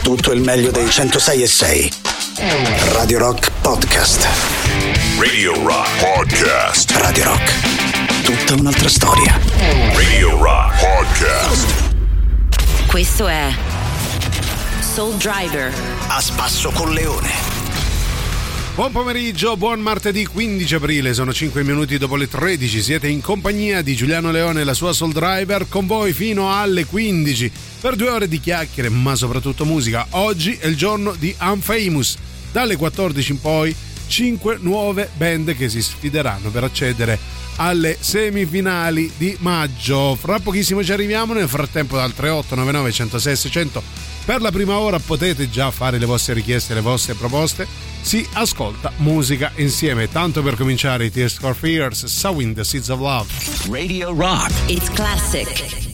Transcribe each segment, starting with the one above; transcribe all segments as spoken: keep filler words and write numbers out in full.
tutto il meglio dei centosei e sei. Radio Rock Podcast. Radio Rock Podcast. Radio Rock, tutta un'altra storia. Radio Rock Podcast. Questo è Soul Driver. A spasso con Leone. Buon pomeriggio, buon martedì quindici aprile, sono cinque minuti dopo le tredici, siete in compagnia di Giuliano Leone e la sua Soul Driver, con voi fino alle quindici per due ore di chiacchiere, ma soprattutto musica. Oggi è il giorno di Unfamous, dalle quattordici in poi cinque nuove band che si sfideranno per accedere alle semifinali di maggio. Fra pochissimo ci arriviamo, nel frattempo dal tre otto nove nove uno zero sei sei zero zero per la prima ora potete già fare le vostre richieste, le vostre proposte. Si ascolta musica insieme, tanto per cominciare i Tears for Fears, Sowing the Seeds of Love. Radio Rock. It's classic.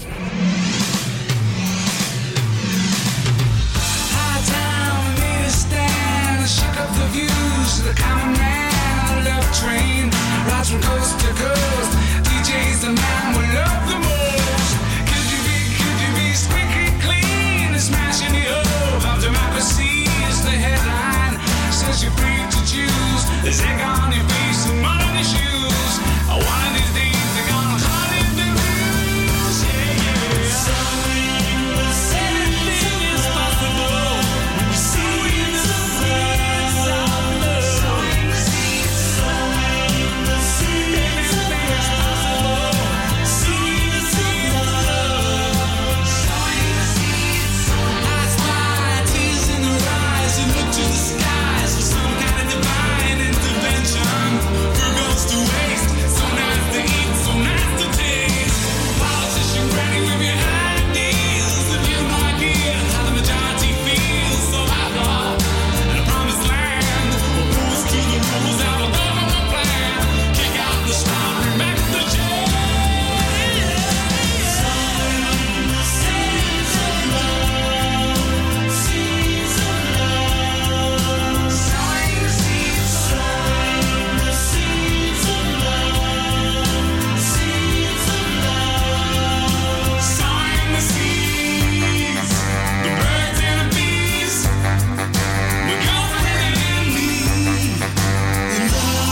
High town, made a stand, shook up the views. The common man, love train, rides from coast to coast. D J's the man we love the most. Could you be, could you be squeaky clean and smashing the hope of democracy is the headline. Says you're free to choose. There's egg on your face and mud on your shoes. One of these days they're gonna hunt in the news. Yeah, yeah. Something, anything is possible when you see the seeds of love. Sowing the seeds, sowing the seeds. Anything is possible. See the seeds of love. Sowing the seeds. I spy tears in the rise and look to the sky. Some kind of divine intervention. Food goes to waste. So nice to eat, so nice to taste. Politician ready with your ideas. If you have no idea how the majority feels, so I thought in a promised land. Rules to the rules out of government plan. Kick out the strong, bring back the jail. Sowing the seeds of love. Seeds of love. Sowing the seeds, sowing the seeds of love. Seeds of love. Sowing the seeds. The birds and the bees. My girlfriend and me. In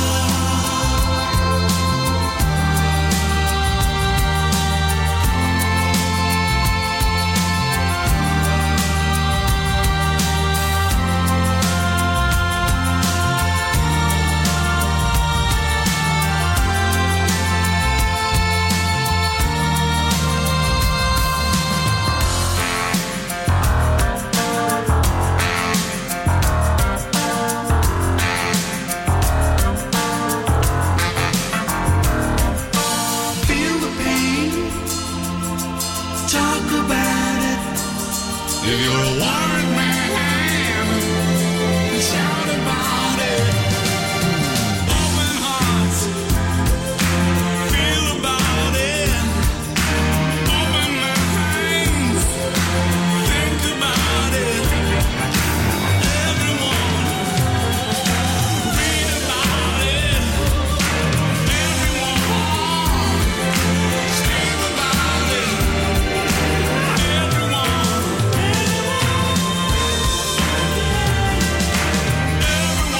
feel the pain. Talk about it. If you're a warrant man, shout about it. Open hearts, feel about it. Open minds, think about it. Everyone, read about it. Everyone, scream about it. Everyone, everyone,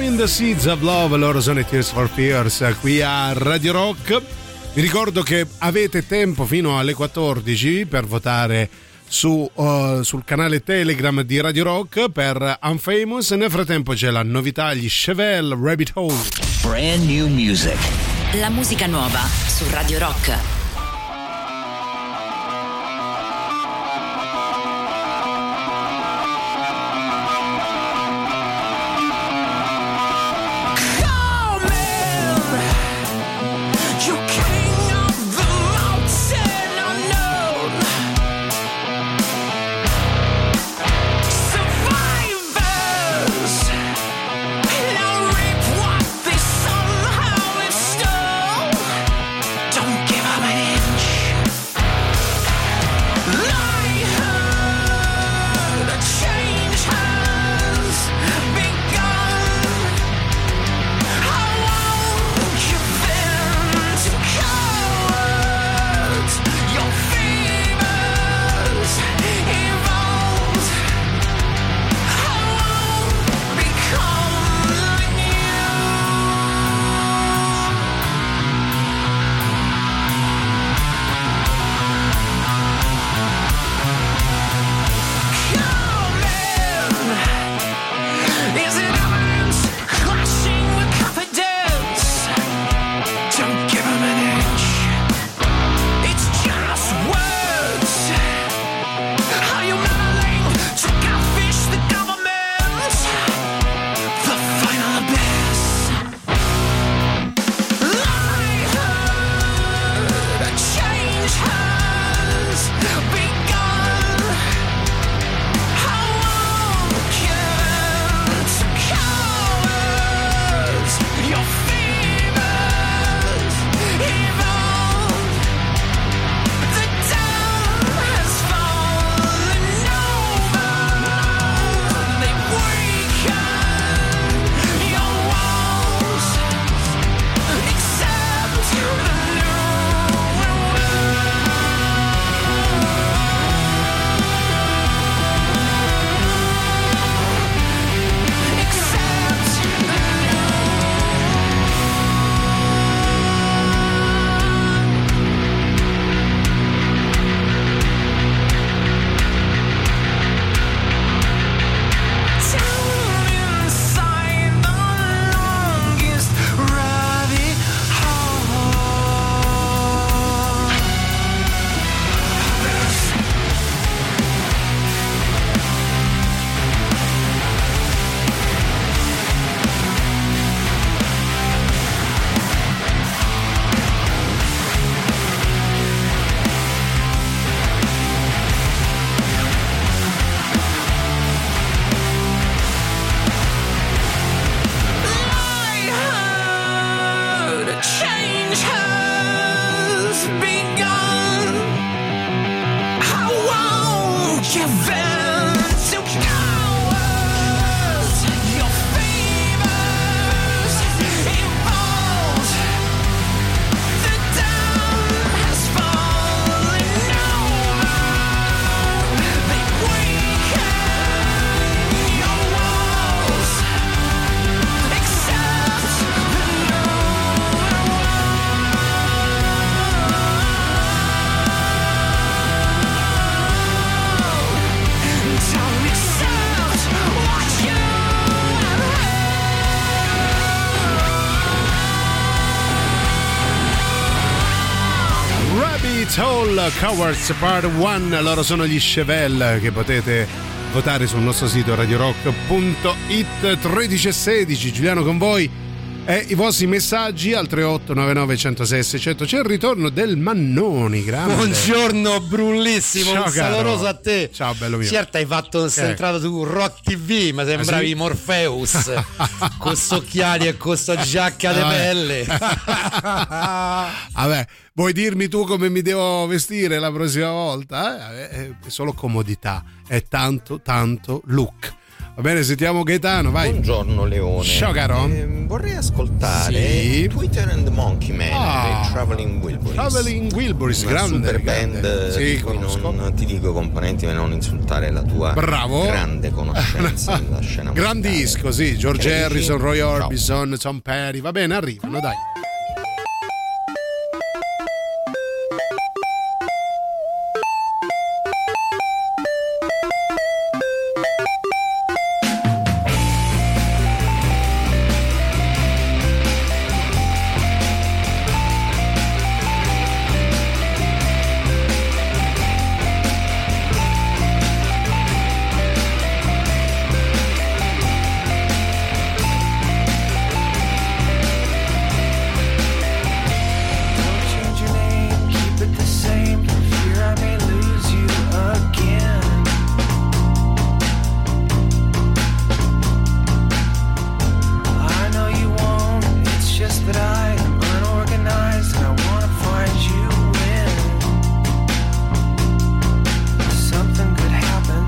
Sowing the Seeds of Love, loro sono i Tears for Fears qui a Radio Rock. Vi ricordo che avete tempo fino alle quattordici per votare su, uh, sul canale Telegram di Radio Rock per Unfamous. Nel frattempo c'è la novità, gli Chevelle, Rabbit Hole. Brand new music. La musica nuova su Radio Rock. Hole, Cowards Part uno, loro sono gli Chevelle, che potete votare sul nostro sito radio rock punto it. Tredici e sedici, Giuliano con voi e i vostri messaggi al tre otto nove nove uno zero sei sei zero zero. C'è il ritorno del Mannoni, grande. Buongiorno brullissimo, ciao, un caloroso a te. Ciao bello mio. Certo, hai fatto, sei entrato su Rock T V, ma sembravi ah, sì? Morpheus con questi occhiali e con sta giacca di pelle. Vabbè, vuoi dirmi tu come mi devo vestire la prossima volta? Eh? È solo comodità, è tanto tanto look. Va bene, sentiamo Gaetano, vai. Buongiorno Leone. Ciao caro. Eh, vorrei ascoltare Sì. Twitter and the Monkey Man Ah. dei Traveling Wilburys. Traveling Wilburys, Una grande, super grande. band Sì, di cui conosco. non ti dico componenti per non insultare la tua Bravo. grande conoscenza della scena Gran musicale. disco, sì, George Credi? Harrison, Roy Ciao. Orbison, Tom Petty, va bene, arrivano, dai. Don't change your name, keep it the same. Fear I may lose you again. I know you won't, it's just that I am unorganized and I wanna find you when something good happens.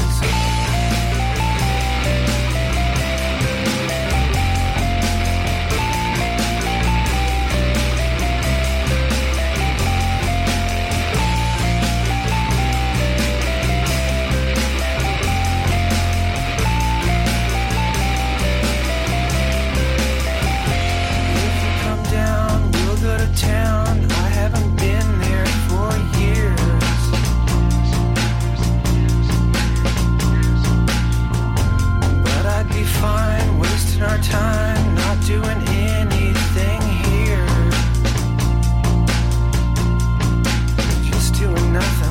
If you come down, we'll go to town. I haven't been there for years. But I'd be fine wasting our time, not doing anything here. Just doing nothing.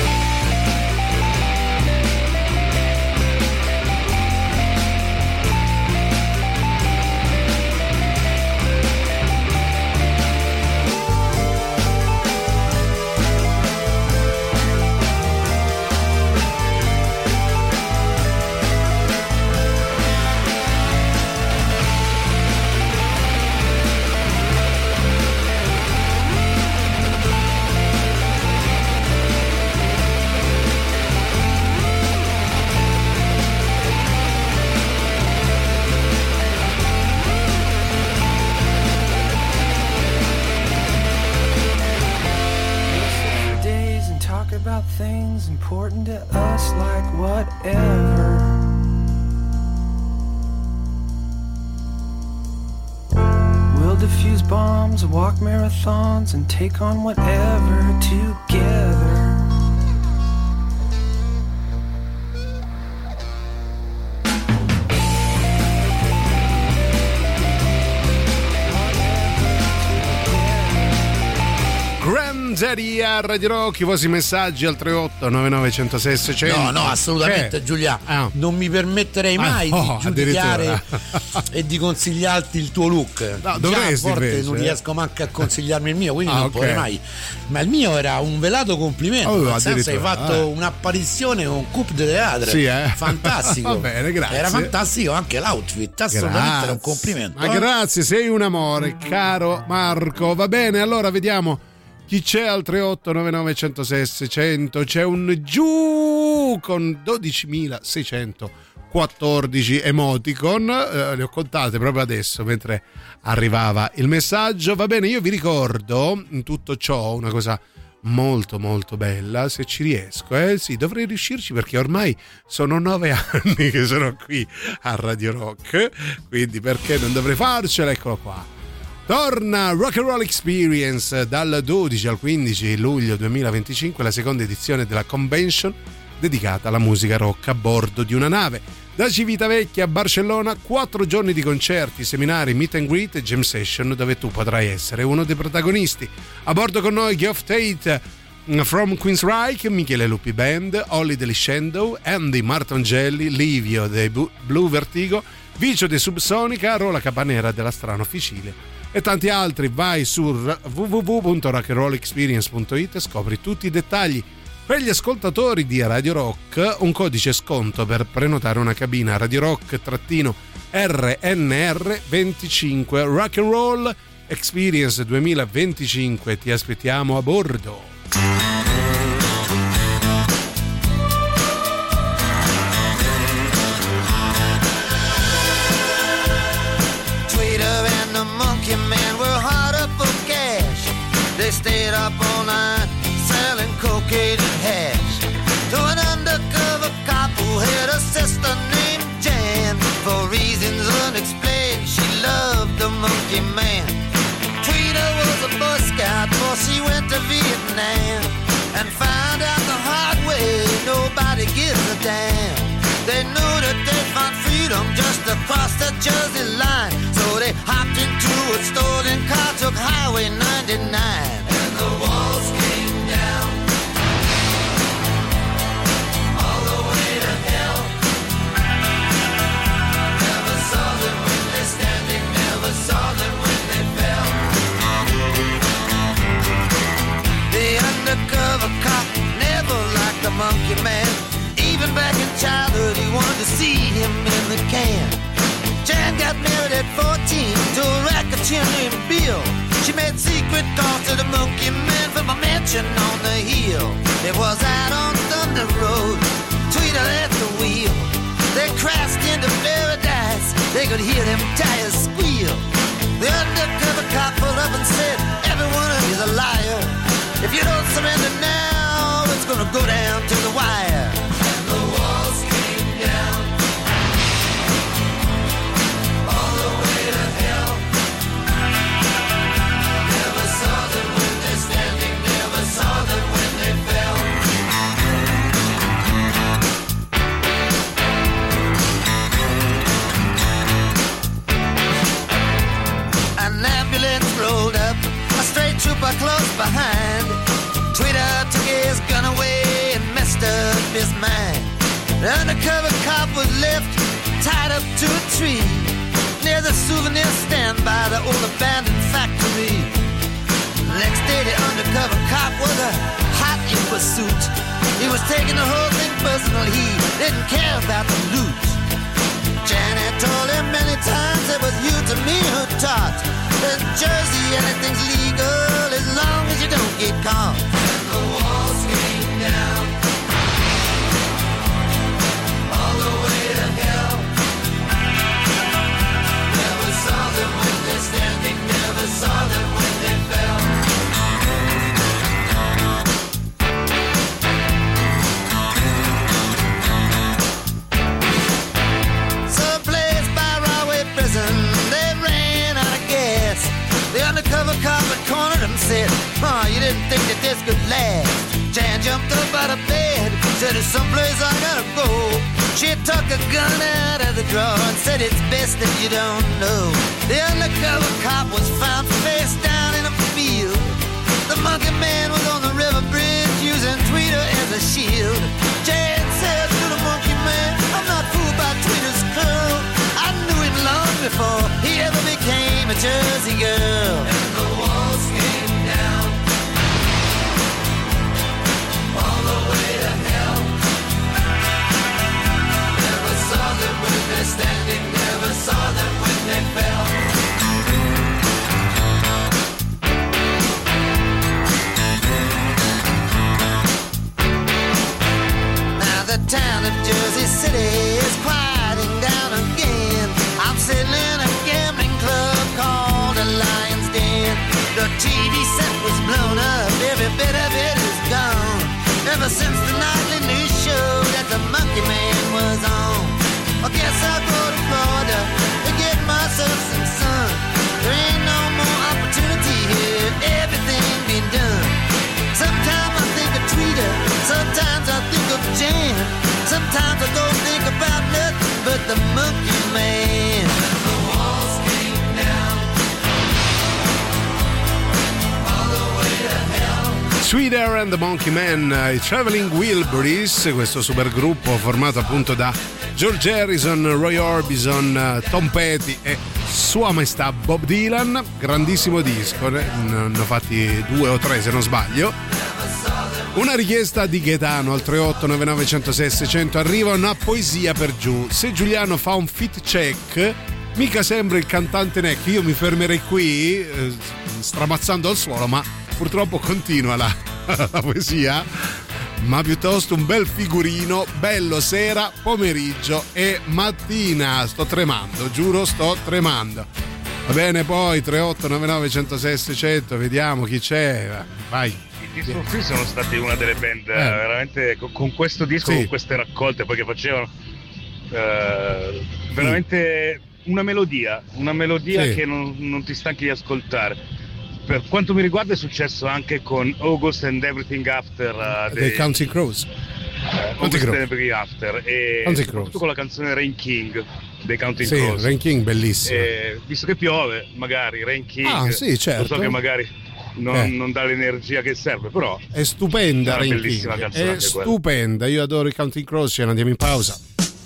We'll sit for days and talk about things important to us, like whatever. We'll defuse bombs, walk marathons, and take on whatever together. Grand Daddy a Radio Rock, i vostri messaggi al tre otto nove nove zero zero sei seicento. No, no, assolutamente, Eh. Giulia. Ah. Non mi permetterei mai Ah, oh, di giudicare addirittura. e di consigliarti il tuo look. No, Già dovresti a volte invece, non eh. riesco manco a consigliarmi il mio, quindi Ah, non ok. potrei mai. Ma il mio era un velato complimento. Oh, nel senso, hai addirittura, fatto eh. un'apparizione con Coupe de Teatre. Sì, eh. Fantastico. Va bene, grazie. Era fantastico anche l'outfit, assolutamente era un Grazie. complimento. Ma eh. grazie, sei un amore, caro Marco. Va bene, allora vediamo chi c'è al tre otto nove nove zero zero sei seicento. C'è un giù con dodicimilaseicentoquattordici emoticon. Eh, le ho contate proprio adesso mentre arrivava il messaggio. Va bene, io vi ricordo in tutto ciò una cosa molto molto bella, se ci riesco, eh sì, dovrei riuscirci perché ormai sono nove anni che sono qui a Radio Rock, quindi perché non dovrei farcela? Eccolo qua. Torna Rock and Roll Experience dal dodici al quindici luglio duemilaventicinque, la seconda edizione della convention dedicata alla musica rock a bordo di una nave. Da Civitavecchia a Barcellona, quattro giorni di concerti, seminari, meet and greet e jam session dove tu potrai essere uno dei protagonisti. A bordo con noi Geoff Tate, From Queensryche, Michele Lupi Band, Olly Deliscendo, Andy Martongelli, Livio dei Blue Vertigo, Vicio dei Subsonica, Rola Capanera della Strana Officile e tanti altri. Vai su w w w punto rock and roll experience punto it e scopri tutti i dettagli. Per gli ascoltatori di Radio Rock, un codice sconto per prenotare una cabina Radio Rock-R N R venticinque. Rock and Roll Experience duemilaventicinque, ti aspettiamo a bordo. up all night selling cocaine and hash to an undercover cop who had a sister named Jan. For reasons unexplained, she loved the monkey man. Tweeter was a Boy Scout before she went to Vietnam, and found out the hard way nobody gives a damn. They knew that they'd find freedom just across the Jersey line, so they hopped into a stolen car, took Highway ninety-nine, and the walls came down all the way to hell. Never saw them when they're standing, never saw them when they fell. The undercover cop never liked the monkey man. Even back in childhood, he wanted to see him in the can. Jan got married at fourteen to a racketeer named Bill. She made secret calls to the monkey man from a mansion on the hill. It was out on Thunder Road, Tweeter at the wheel. They crashed into paradise, they could hear them tires squeal. The undercover cop pulled up and said, every one of you's a liar. If you don't surrender now, it's gonna go down to the wire. The walls came down all the way to hell. Never saw them when they're standing, never saw them when they fell. An ambulance rolled up, a straight trooper close behind. Tweeter took his gun away and messed up his mind. The undercover cop was left tied up to a tree near the souvenir stand by the old abandoned factory. Next day the undercover cop was a hot in pursuit. He was taking the whole thing personal, he didn't care about the loot. Janet told him many times it was you to me who taught. In Jersey anything's legal as long as you don't get caught. And the walls came down all the way to hell. Never saw them when they're standing, never saw them when they fell. Someplace by Rahway Prison, they ran out of gas. The undercover cop had cornered him and said, oh, you didn't think that this could last. Jan jumped up out of bed, said, there's someplace I gotta go. She took a gun out of the drawer and said, it's best that you don't know. The undercover cop was found face down in a field. The monkey man was on the river bridge using Tweeter as a shield. Jan said to the monkey man, I'm not fooled by Tweeter's curl. I knew him long before he ever became a Jersey girl. And the walls came down all the way to hell. Never saw them when they're standing, never saw them when they fell. Now the town of Jersey City is quieting down again. I'm sitting in a gambling club called the Lion's Den. The T V set was blown up, every bit of it is gone. Ever since the nightly news show that the Monkey Man was on. I guess I'll go to Florida to get myself some sun. There ain't no more opportunity here, everything been done. Sometimes I think of Tweeter, sometimes I think of Jan. Sometimes I don't think about nothing but the Monkey Man. And the walls came down all the way to hell. Tweeter and the Monkey Man, i Traveling Wilburys, questo supergruppo formato appunto da George Harrison, Roy Orbison, Tom Petty e Sua Maestà Bob Dylan. Grandissimo disco, ne hanno fatti due o tre se non sbaglio. Una richiesta di Gaetano al tre otto nove nove zero sei sei zero zero, arriva una poesia per Giù. Se Giuliano fa un fit check, mica sembra il cantante Neck. Io mi fermerei qui eh, stramazzando al suolo, ma purtroppo continua la, la poesia, ma piuttosto un bel figurino, bello sera, pomeriggio e mattina. Sto tremando, giuro, sto tremando. Va bene, poi tre otto nove nove uno zero sei sei zero zero, vediamo chi c'è. Vai. I Tears for Fears sono stati una delle band eh. veramente con, con questo disco, sì. con queste raccolte poi che facevano eh, veramente mm. una melodia, una melodia sì. che non, non ti stanchi di ascoltare. Per quanto mi riguarda è successo anche con August and Everything After uh, dei Counting Crows. Eh, August and Everything After e soprattutto con la canzone Rain King dei Counting sì, Crows. Rain King bellissimo. E, visto che piove, magari Rain King, ah, sì, certo. lo so che magari non, eh. non dà l'energia che serve, però è stupenda. Rain bellissima King canzone, è stupenda quella. Io adoro i Counting Crows. Ce ne andiamo in pausa.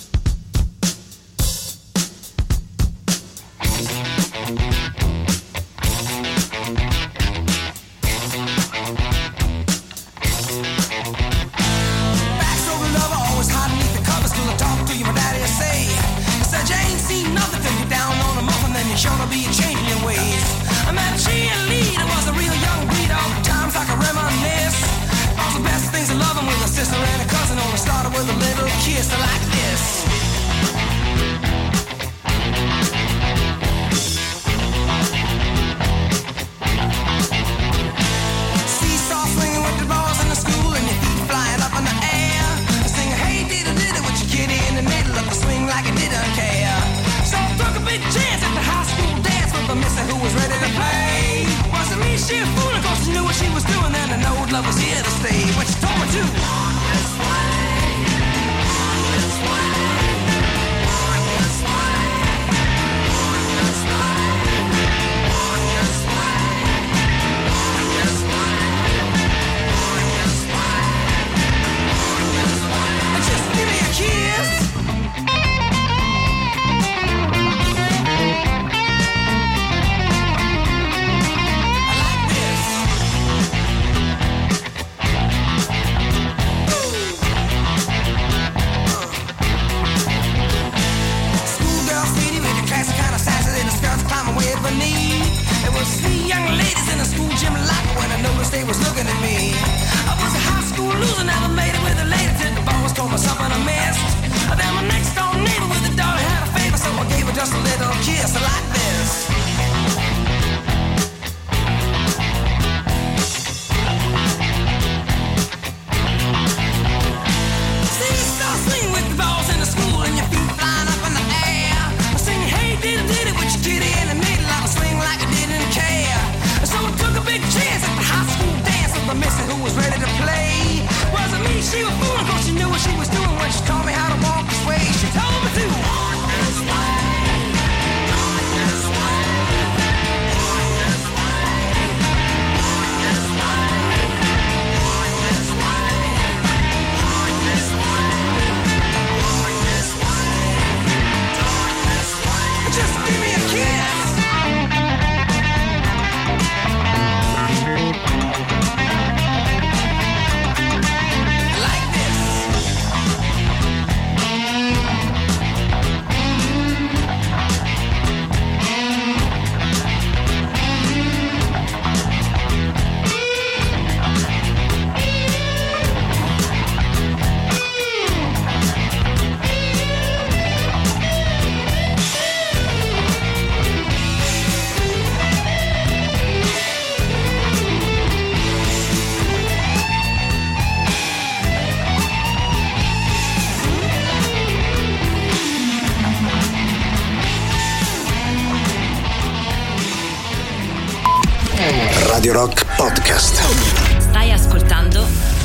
Radio Rock Podcast. Stai ascoltando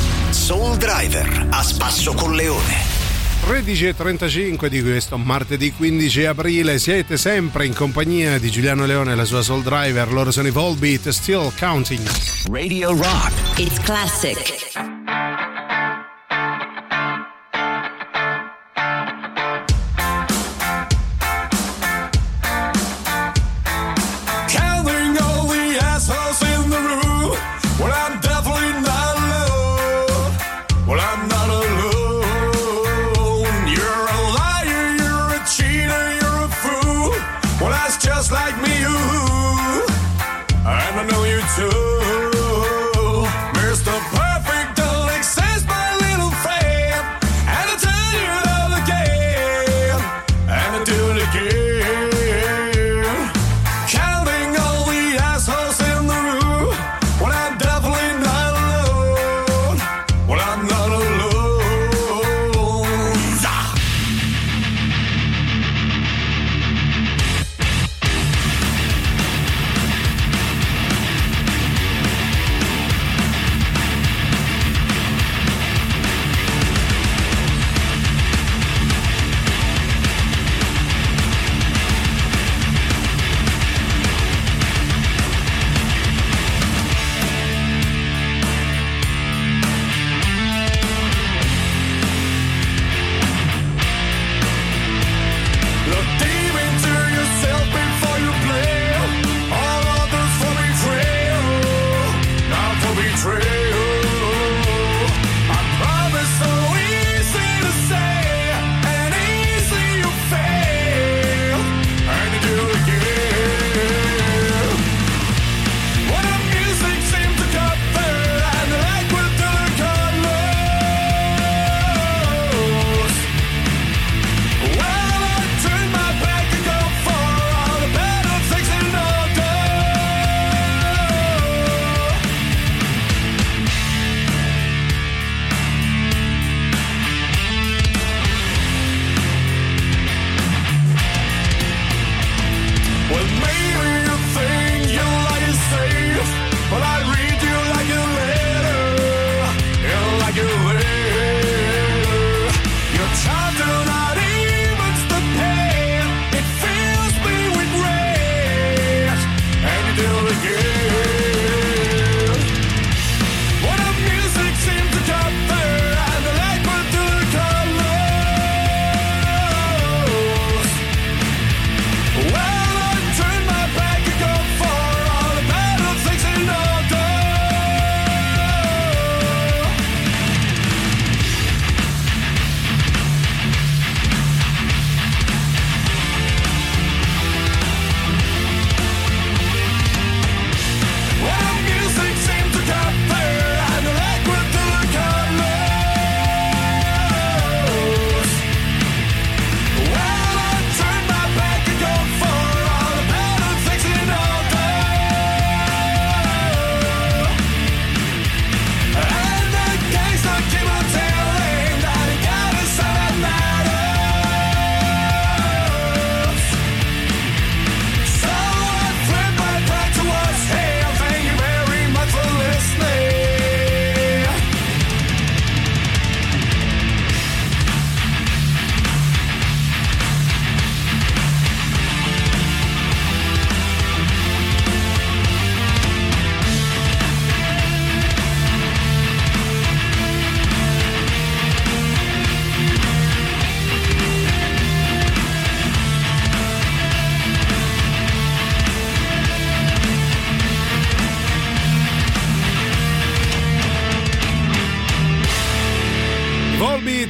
Soul Driver a spasso con Leone. tredici e trentacinque di questo martedì quindici aprile. Siete sempre in compagnia di Giuliano Leone e la sua Soul Driver. Loro sono i Volbeat, Still Counting. Radio Rock. It's classic. Can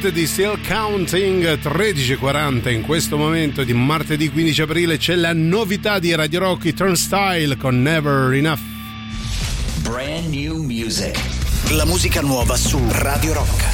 di Still Counting, tredici e quaranta in questo momento di martedì quindici aprile. C'è la novità di Radio Rock, Turnstile con Never Enough. Brand new music. La musica nuova su Radio Rock.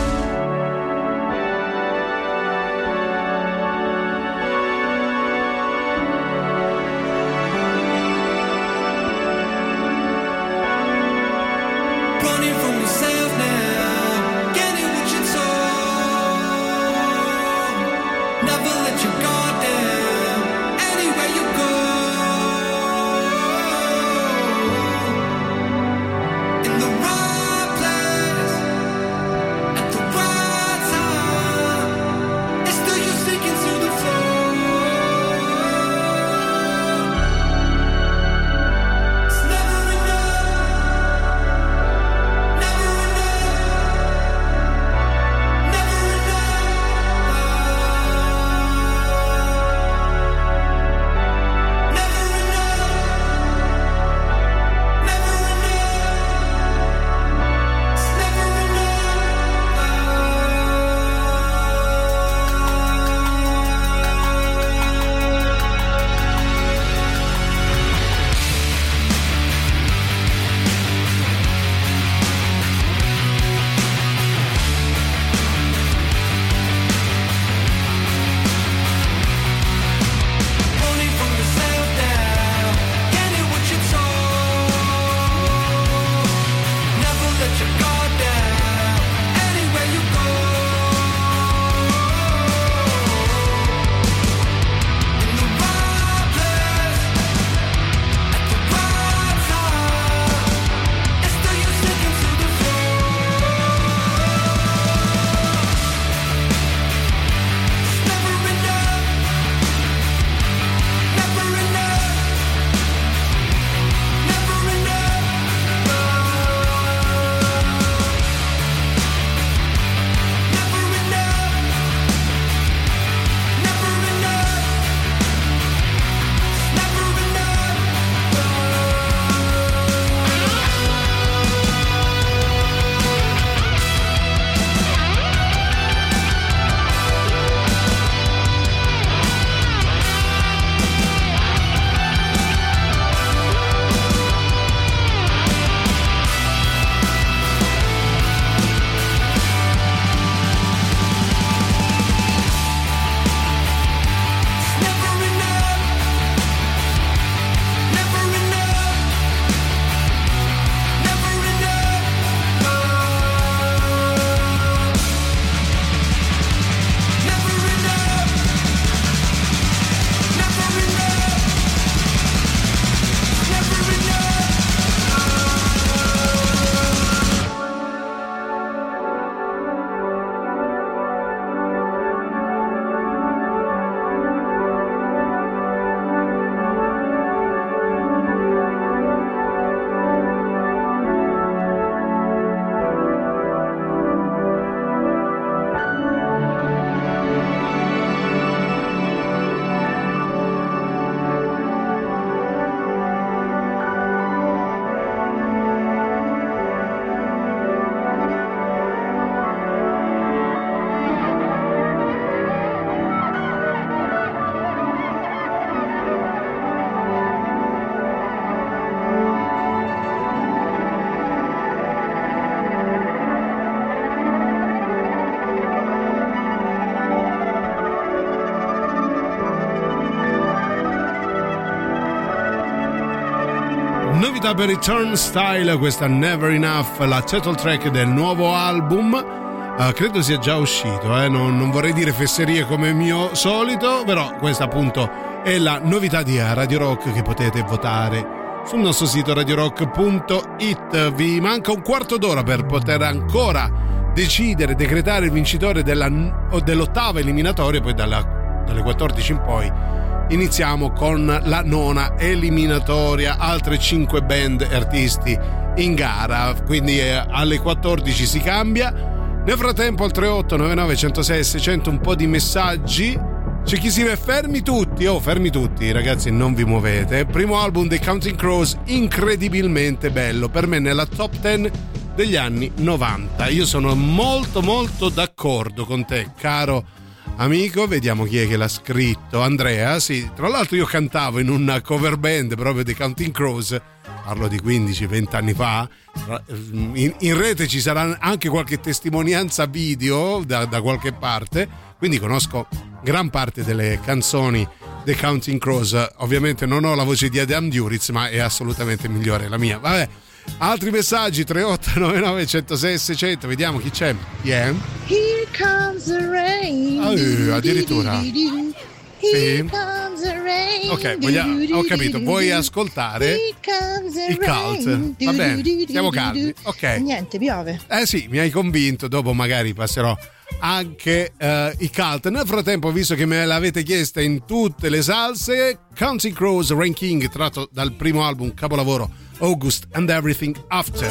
Novità per i Turnstile, questa Never Enough, la title track del nuovo album. Uh, credo sia già uscito, eh? non, non vorrei dire fesserie come mio solito, però questa appunto è la novità di Radio Rock che potete votare sul nostro sito radio rock punto it. Vi manca un quarto d'ora per poter ancora decidere, decretare il vincitore della, dell'ottava eliminatoria, poi dalla, dalle quattordici in poi iniziamo con la nona eliminatoria, altre cinque band e artisti in gara, quindi eh, alle quattordici si cambia. Nel frattempo al tre otto nove nove uno zero sei seicento un po' di messaggi. C'è chi si vede fermi tutti, oh fermi tutti ragazzi, non vi muovete. Primo album dei Counting Crows, incredibilmente bello, per me nella top dieci degli anni novanta. Io sono molto molto d'accordo con te, caro amico. Vediamo chi è che l'ha scritto. Andrea, sì, tra l'altro io cantavo in una cover band proprio dei Counting Crows, parlo di quindici venti anni fa. In, in rete ci sarà anche qualche testimonianza video da, da qualche parte, quindi conosco gran parte delle canzoni dei Counting Crows. Ovviamente non ho la voce di Adam Duritz, ma è assolutamente migliore la mia. Vabbè, altri messaggi: tre otto nove nove uno zero sei sei zero zero. Vediamo chi c'è. Yeah. Here comes the rain. Oh, addirittura. Sì. Rain, ok, vogliamo, ho capito, vuoi ascoltare i Cult? Va bene, siamo calmi. Ok. Niente, piove. Eh sì, mi hai convinto, dopo magari passerò anche uh, i Cult. Nel frattempo, visto che me l'avete chiesta in tutte le salse, Counting Crows, Rain King, tratto dal primo album capolavoro August and Everything After.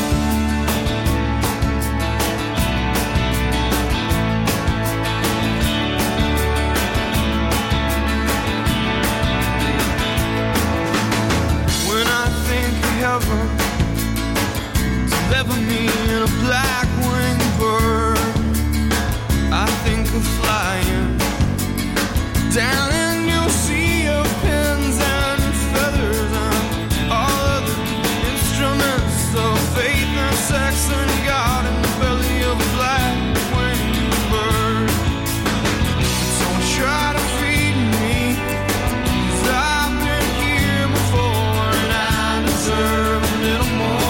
Never me in a black winged bird. I think of flying down in your sea of pins and feathers and all other instruments of faith and sex and God in the belly of a black winged bird. Don't try to feed me, 'cause I've been here before and I deserve a little more.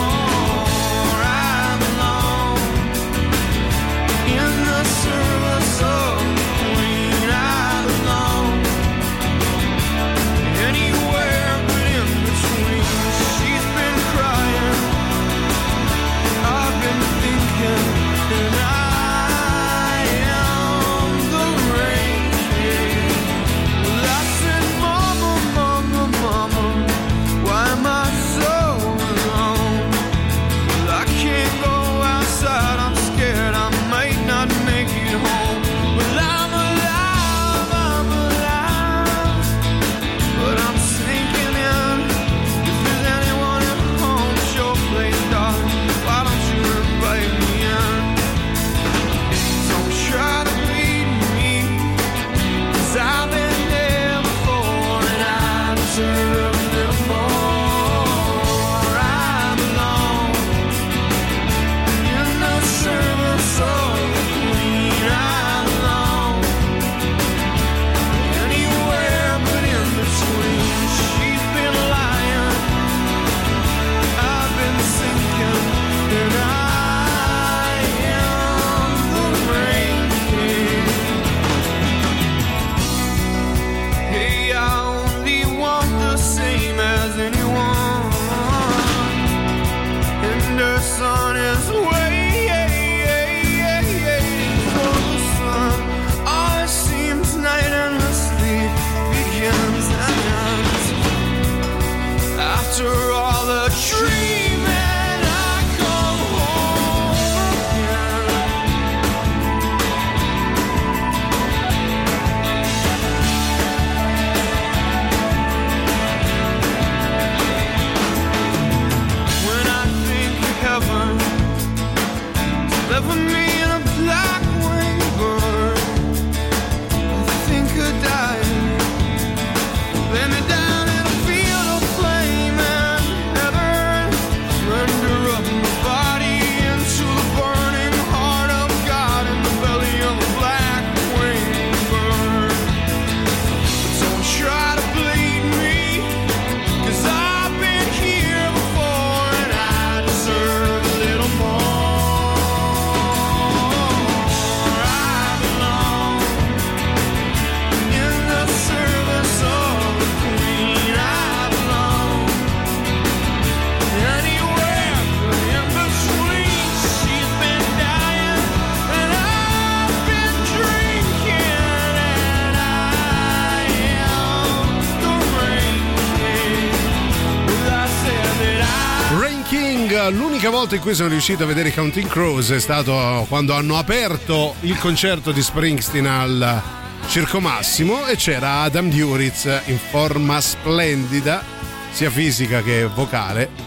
L'unica volta in cui sono riuscito a vedere i Counting Crows è stato quando hanno aperto il concerto di Springsteen al Circo Massimo e c'era Adam Duritz in forma splendida, sia fisica che vocale,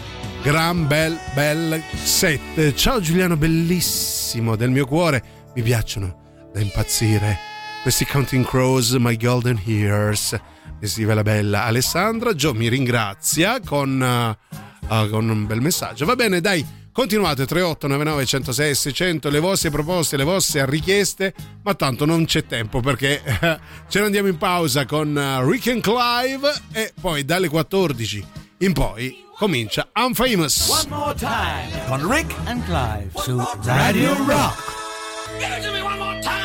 gran bel bel set. Ciao Giuliano, bellissimo del mio cuore, mi piacciono da impazzire questi Counting Crows, My Golden Years. Mi scrive la bella Alessandra. Gio mi ringrazia con, uh, uh, con un bel messaggio. Va bene, dai, continuate. Tre otto nove nove uno zero sei sei zero zero, le vostre proposte, le vostre richieste, ma tanto non c'è tempo perché uh, ce ne andiamo in pausa con uh, Rick and Clive e poi dalle quattordici in poi comincia Unfamous. One more time con Rick and Clive su Radio Rock. Give it to me one more time.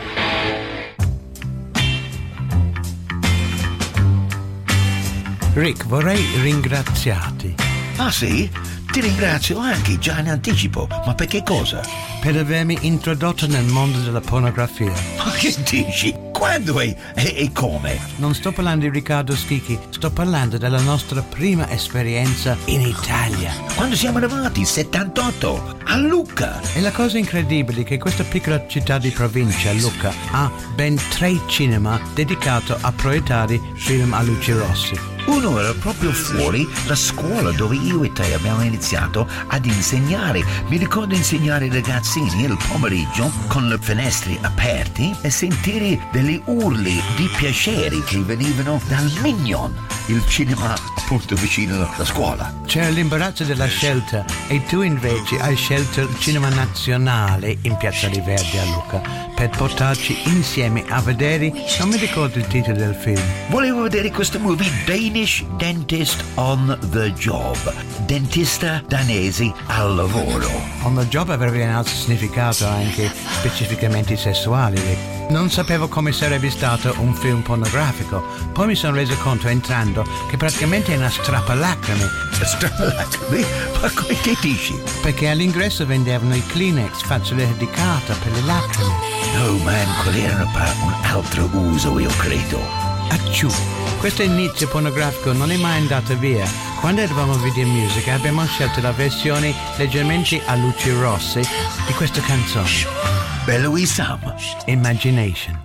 Rick, vorrei ringraziarti. Ah sì? Ti ringrazio anche già in anticipo, ma per che cosa? Per avermi introdotto nel mondo della pornografia. Ma che dici? Quando e, e, e come? Non sto parlando di Riccardo Schicchi, sto parlando della nostra prima esperienza in Italia. Quando siamo arrivati? settantotto, a Lucca. E la cosa incredibile è che questa piccola città di provincia, Lucca, ha ben tre cinema dedicati a proiettare film a luci rosse. Uno era proprio fuori la scuola dove io e te abbiamo iniziato ad insegnare. Mi ricordo insegnare ai ragazzini il pomeriggio con le finestre aperte e sentire delle urli di piacere che venivano dal Mignon, il cinema appunto vicino alla scuola. C'era l'imbarazzo della scelta e tu invece hai scelto il cinema nazionale in Piazza di Verdi a Lucca per portarci insieme a vedere, non mi ricordo il titolo del film. Volevo vedere questo movie Danish Dentist on the Job, dentista danese al lavoro. On the job avrebbe un altro significato anche specificamente sessuale. Non sapevo come sarebbe stato un film pornografico, poi mi sono reso conto entrando che praticamente è una strappalacrime. Strappalacrime? Ma come che dici? Perché all'ingresso vendevano i Kleenex facile dedicata per le lacrime. Oh man, quelli erano per un altro uso, io credo. Acciù, questo inizio pornografico non è mai andato via. Quando eravamo a Video Music abbiamo scelto la versione leggermente a luci rosse di questa canzone. Bello Sam. Imagination.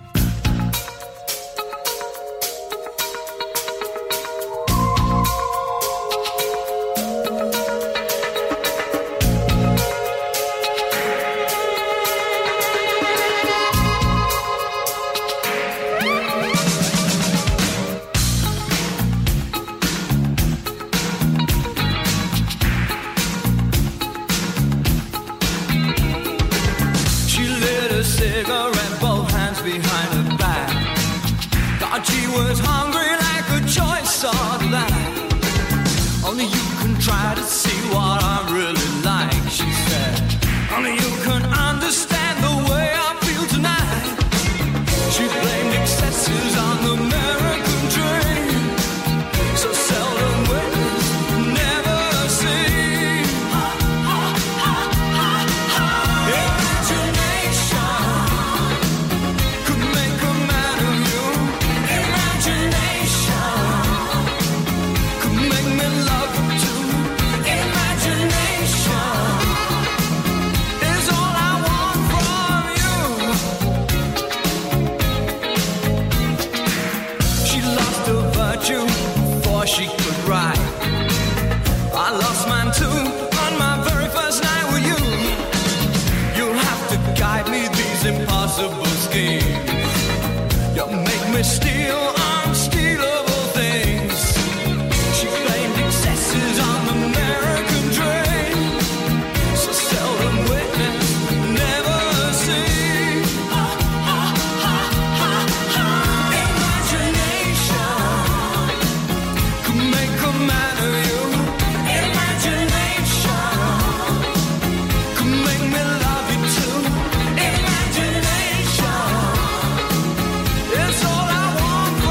It's all I want.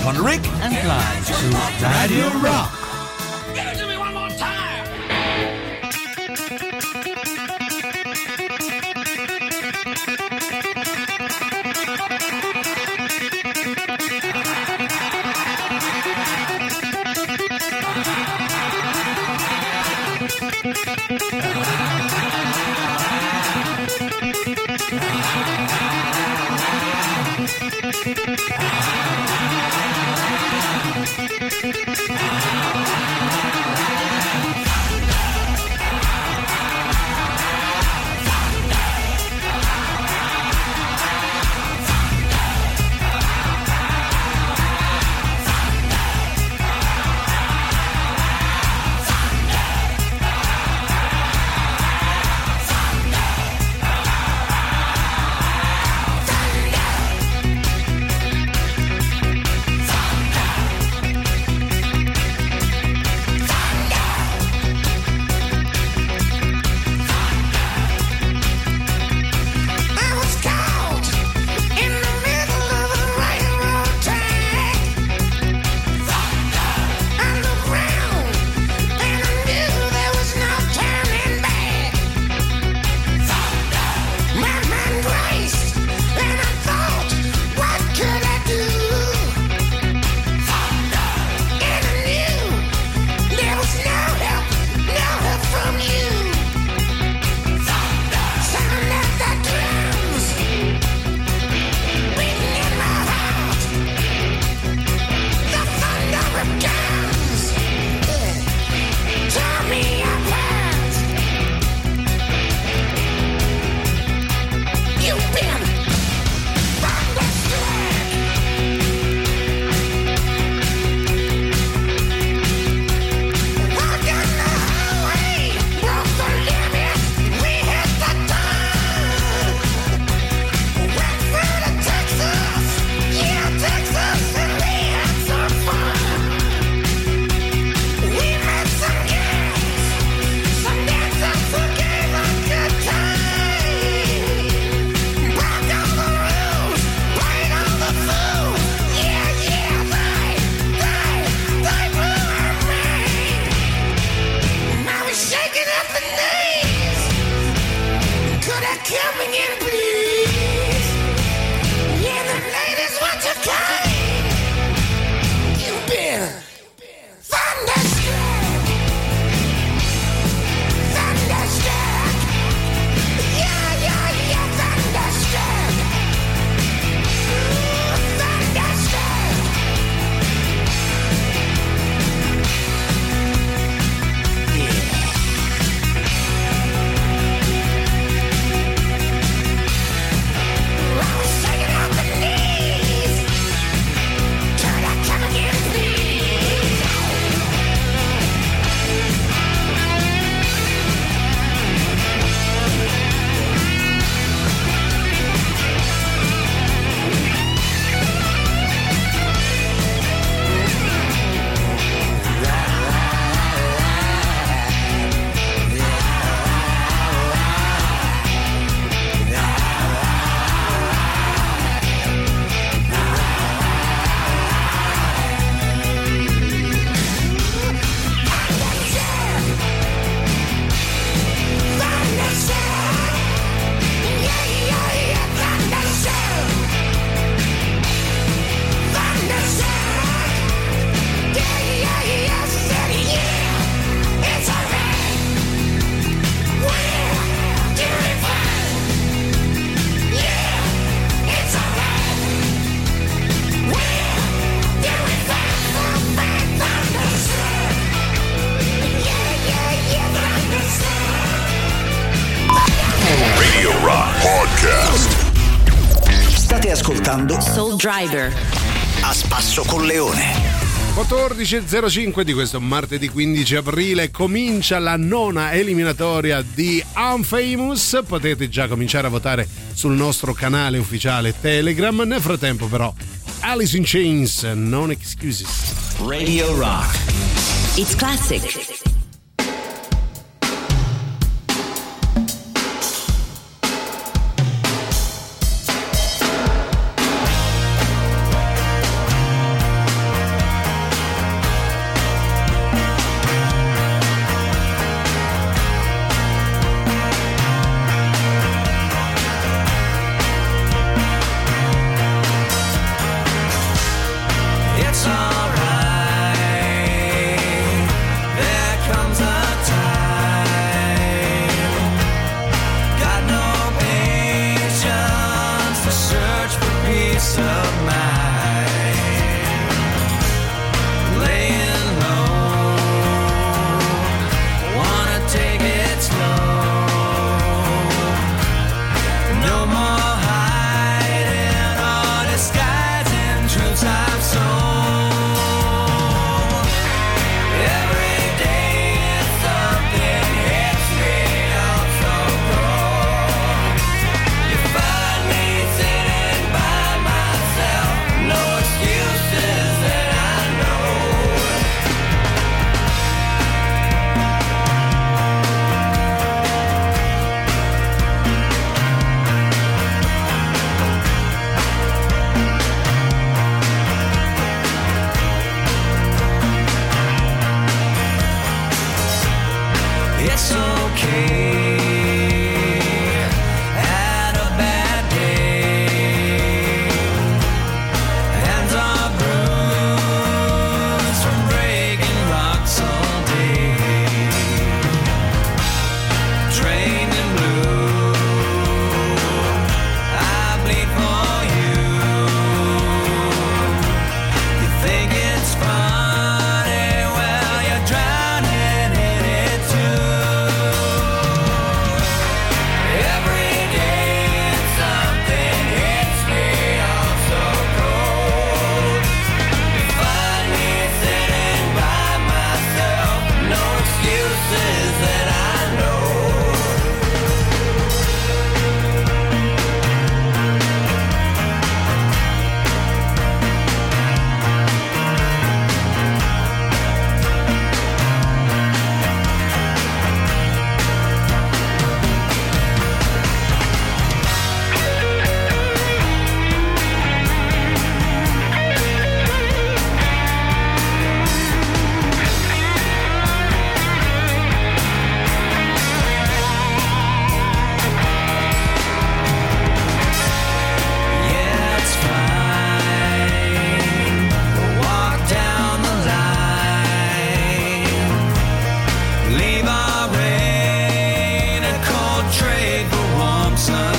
con Rick and Clyde su Radio Rock. ascoltando Soul Driver a spasso con Leone. quattordici e zero cinque di questo martedì quindici aprile comincia la nona eliminatoria di Unfamous. Potete già cominciare a votare sul nostro canale ufficiale Telegram. Nel frattempo però Alice in Chains, No Excuses. Radio Rock. It's classic.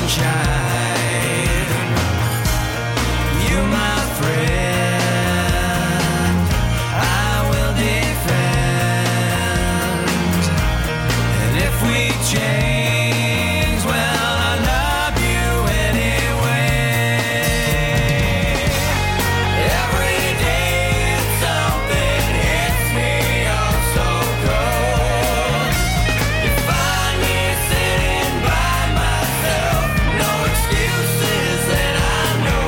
sunshine. You, my friend, I will defend. And if we change, well, I love you anyway. Every day something hits me oh so cold. You find me sitting by myself, no excuses that I know.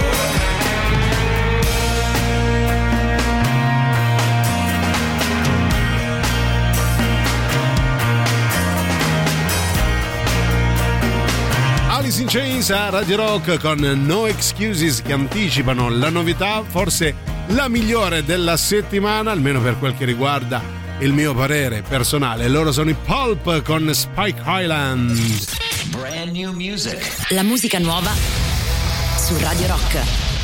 Alice in Chains a Radio Rock con No Excuses, che anticipano la novità, forse la migliore della settimana, almeno per quel che riguarda il mio parere personale. Loro sono i Pulp con Spike Island. Brand new music. La musica nuova su Radio Rock.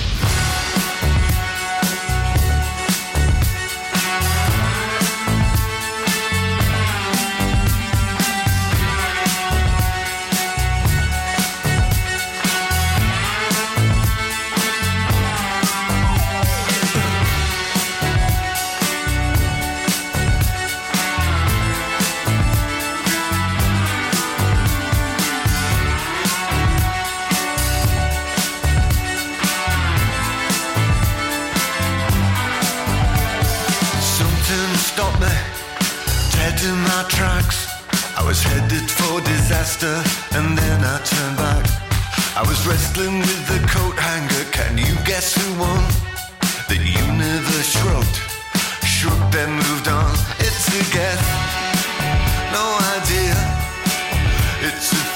Something stopped me, dead in my tracks. I was headed for disaster, and then I turned back. I was wrestling with the coat hanger. Can you guess who won? The universe shrugged, shook, then moved on. It's a guess, no idea. It's a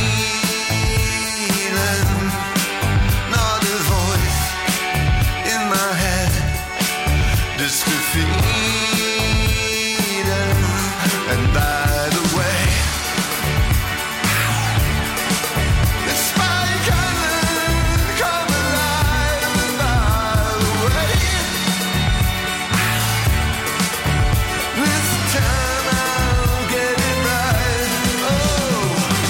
feeling, not a voice in my head. Just a feeling. And by the way, it's Spike Island, come alive. And by the way, this time I'll get it right. Oh.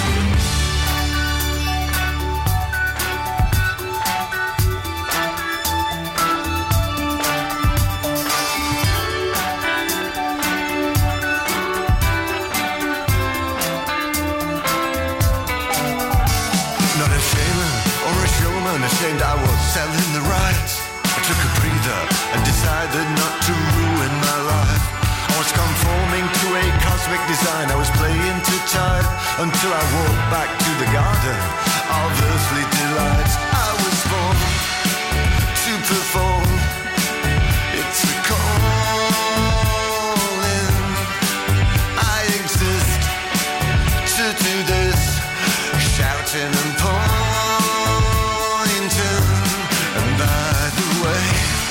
Not a shamer or a showman, ashamed I was selling the rights. I took a breather and decided not to ruin my life. I was conforming to a cosmic design. I was playing to time until I walked back to the garden of earthly delights. I was born to perform. It's a calling. I exist to do this, shouting and pointing. And by the way,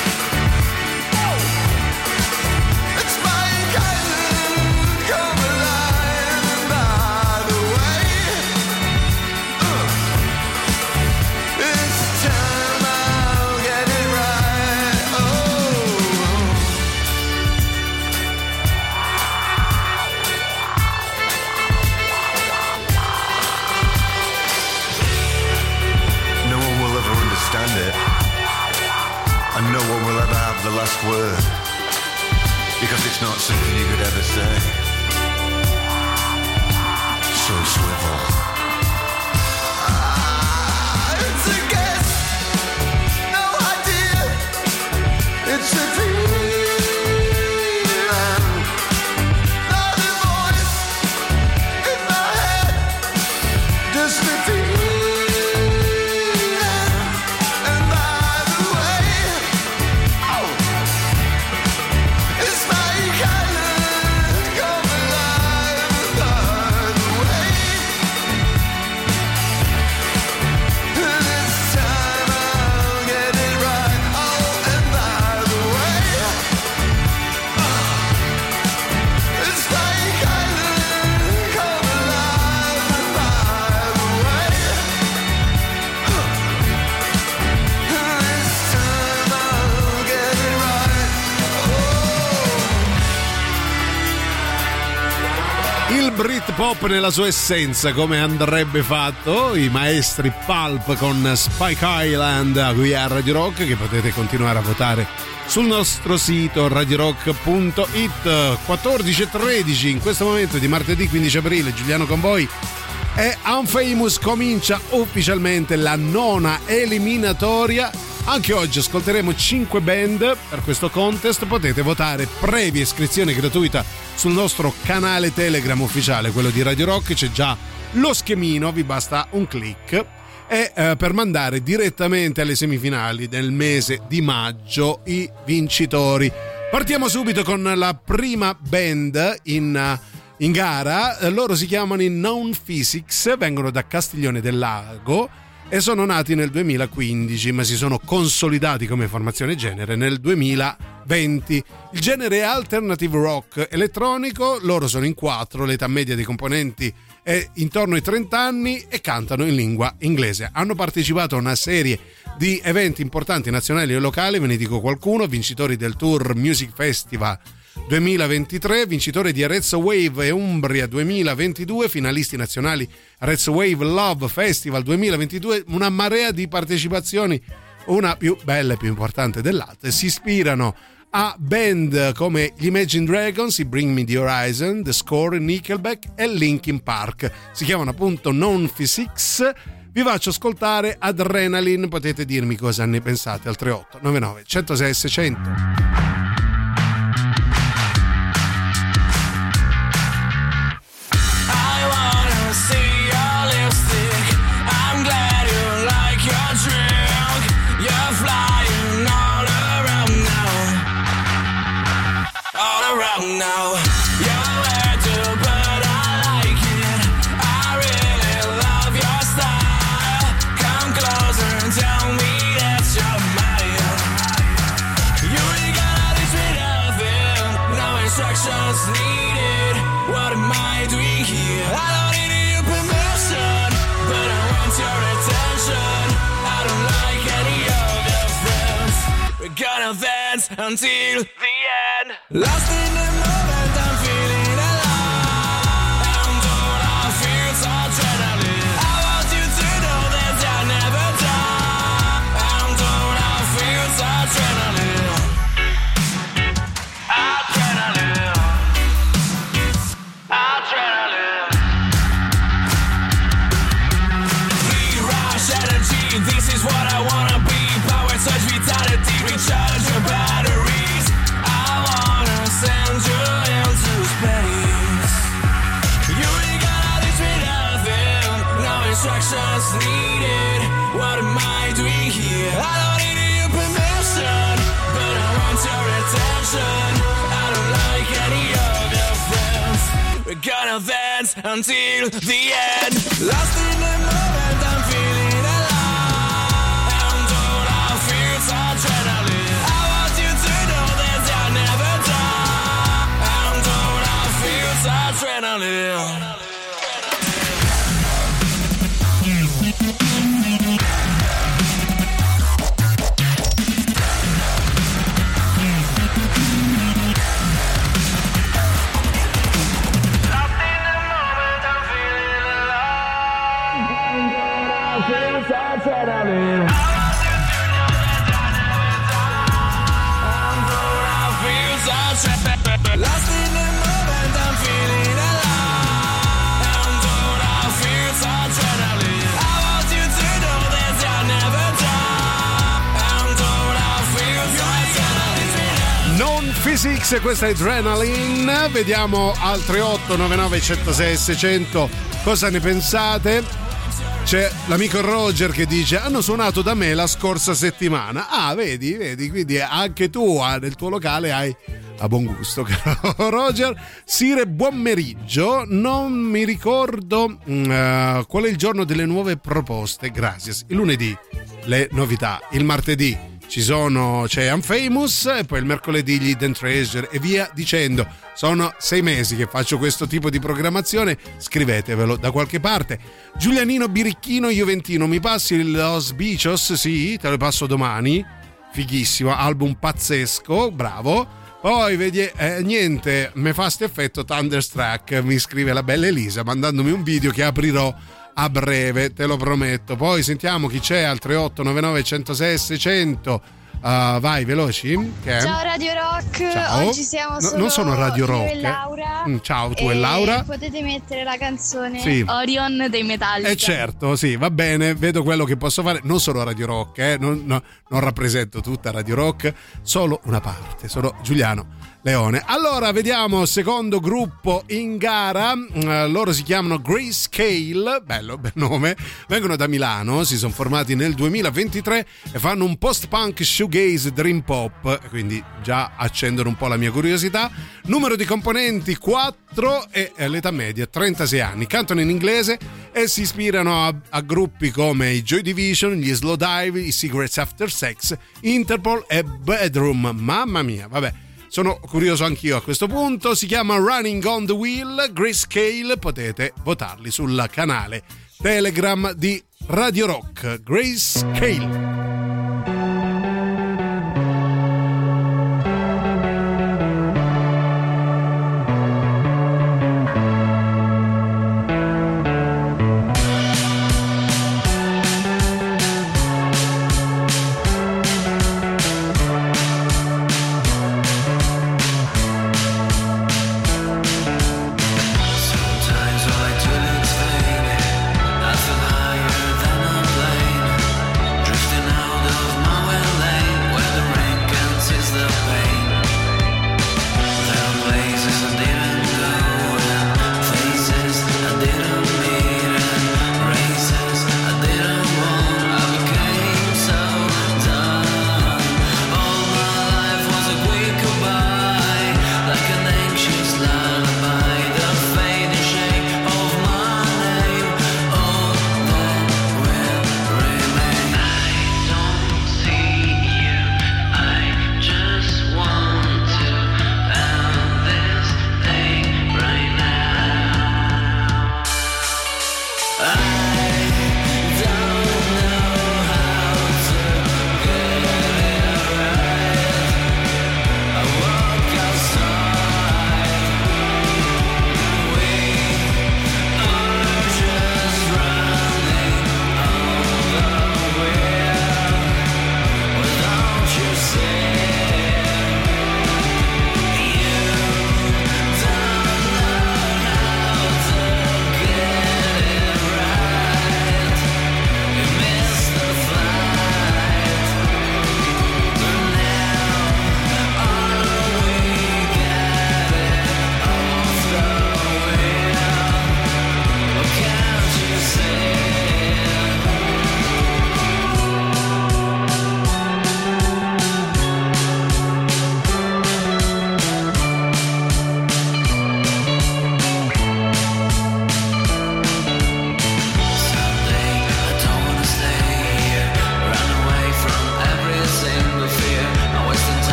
it's Spike Island, come alive. And by the way, uh, this time I'll get it right. Oh. No one will ever understand it, and no one will ever have the last word, because it's not something you could ever say. So swivel. Ah, it's a guess, no idea. It's a feeling, not a voice in my head. Just a feeling. And by the way, oh, it's Spike Island, come alive. And by the way, pop nella sua essenza, come andrebbe fatto i maestri Pulp con Spike Island qui a Radio Rock, che potete continuare a votare sul nostro sito radio rock punto it. quattordici e tredici in questo momento di martedì quindici aprile, Giuliano con voi. E Unfamous comincia ufficialmente la nona eliminatoria. Anche oggi ascolteremo cinque band per questo contest. Potete votare previa iscrizione gratuita sul nostro canale Telegram ufficiale, quello di Radio Rock. C'è già lo schemino, vi basta un click. E eh, per mandare direttamente alle semifinali del mese di maggio i vincitori. Partiamo subito con la prima band in, in gara. Loro si chiamano i Known Physics, vengono da Castiglione del Lago e sono nati nel duemilaquindici, ma si sono consolidati come formazione genere nel duemilaventi. Il genere è alternative rock elettronico, loro sono in quattro, l'età media dei componenti è intorno ai trenta anni e cantano in lingua inglese. Hanno partecipato a una serie di eventi importanti nazionali e locali, ve ne dico qualcuno: vincitori del Tour Music Festival duemilaventitré, vincitore di Arezzo Wave e Umbria duemilaventidue, finalisti nazionali Arezzo Wave Love Festival duemilaventidue, una marea di partecipazioni, una più bella e più importante dell'altra. Si ispirano a band come gli Imagine Dragons, i Bring Me the Horizon, The Score, Nickelback e Linkin Park. Si chiamano appunto Known Physics. Vi faccio ascoltare Adrenaline, potete dirmi cosa ne pensate al tre otto nove nove uno zero sei sei zero zero. Now you're where to, but I like it. I really love your style. Come closer and tell me that you're mine. You ain't gotta teach me nothing. No instructions needed. What am I doing here? I don't need your permission, but I want your attention. I don't like any of your friends. We're gonna dance until the end. Lost in the moment, I'm feeling alive. And all I feel is adrenaline. I want you to know that I never die. And all I feel is adrenaline. Adrenaline. Adrenaline. Free rush energy, this is what I wanna be. Power surge vitality, recharge your batteries. Send you into space. You ain't gotta teach me nothing. No instructions needed. What am I doing here? I don't need your permission, but I want your attention. I don't like any of your friends. We're gonna dance until the end. Lost in the moment, I'm feeling alive. And all I feel is adrenaline. I want you to know that I never die. Adrenaline. Lost in the moment, I'm feeling alive. And all I feel is adrenaline. I want you to know that I never die. And all I feel is adrenaline. Known Physics, questa è Adrenaline. Vediamo al tre otto nove nove uno zero sei sei zero zero cosa ne pensate. C'è l'amico Roger che dice: hanno suonato da me la scorsa settimana. Ah, vedi, vedi, quindi anche tu nel tuo locale hai a buon gusto, caro Roger. Sire, buon meriggio. Non mi ricordo uh, qual è il giorno delle nuove proposte. Gracias. Il lunedì le novità, il martedì ci sono, c'è Unfamous e poi il mercoledì gli Hidden Treasure e via dicendo. Sono sei mesi che faccio questo tipo di programmazione, scrivetevelo da qualche parte. Giulianino Birichino Juventino, mi passi Los Bichos? Sì, te lo passo domani. Fighissimo, album pazzesco, bravo. Poi vedi, eh, niente, me fa sto effetto Thunderstruck, mi scrive la bella Elisa mandandomi un video che aprirò a breve, te lo prometto. Poi sentiamo chi c'è al tre otto nove nove uno zero sei sei zero zero. Uh, vai veloci. Che Ciao Radio Rock. Ciao. Oggi siamo No, solo non sono Radio io Rock, e eh. Laura. Mm, ciao, tu e, e Laura. Potete mettere la canzone Sì. Orion dei Metallica. Eh certo, sì, va bene, vedo quello che posso fare. Non solo Radio Rock, eh, non, no, non rappresento tutta Radio Rock, solo una parte, sono Giuliano Leone. Allora, vediamo, secondo gruppo in gara, uh, loro si chiamano Grayscale, bello, bel nome, vengono da Milano, si sono formati nel duemilaventitré e fanno un post-punk shoegaze dream pop, quindi già accendono un po' la mia curiosità. Numero di componenti quattro e l'età media trentasei anni, cantano in inglese e si ispirano a, a gruppi come i Joy Division, gli Slowdive, i Cigarettes After Sex, Interpol e Bedroom. Mamma mia, vabbè, sono curioso anch'io a questo punto. Si chiama Running on the Wheel, Grayscale, potete votarli sul canale Telegram di Radio Rock. Grayscale. Higher than a plane, drifting out.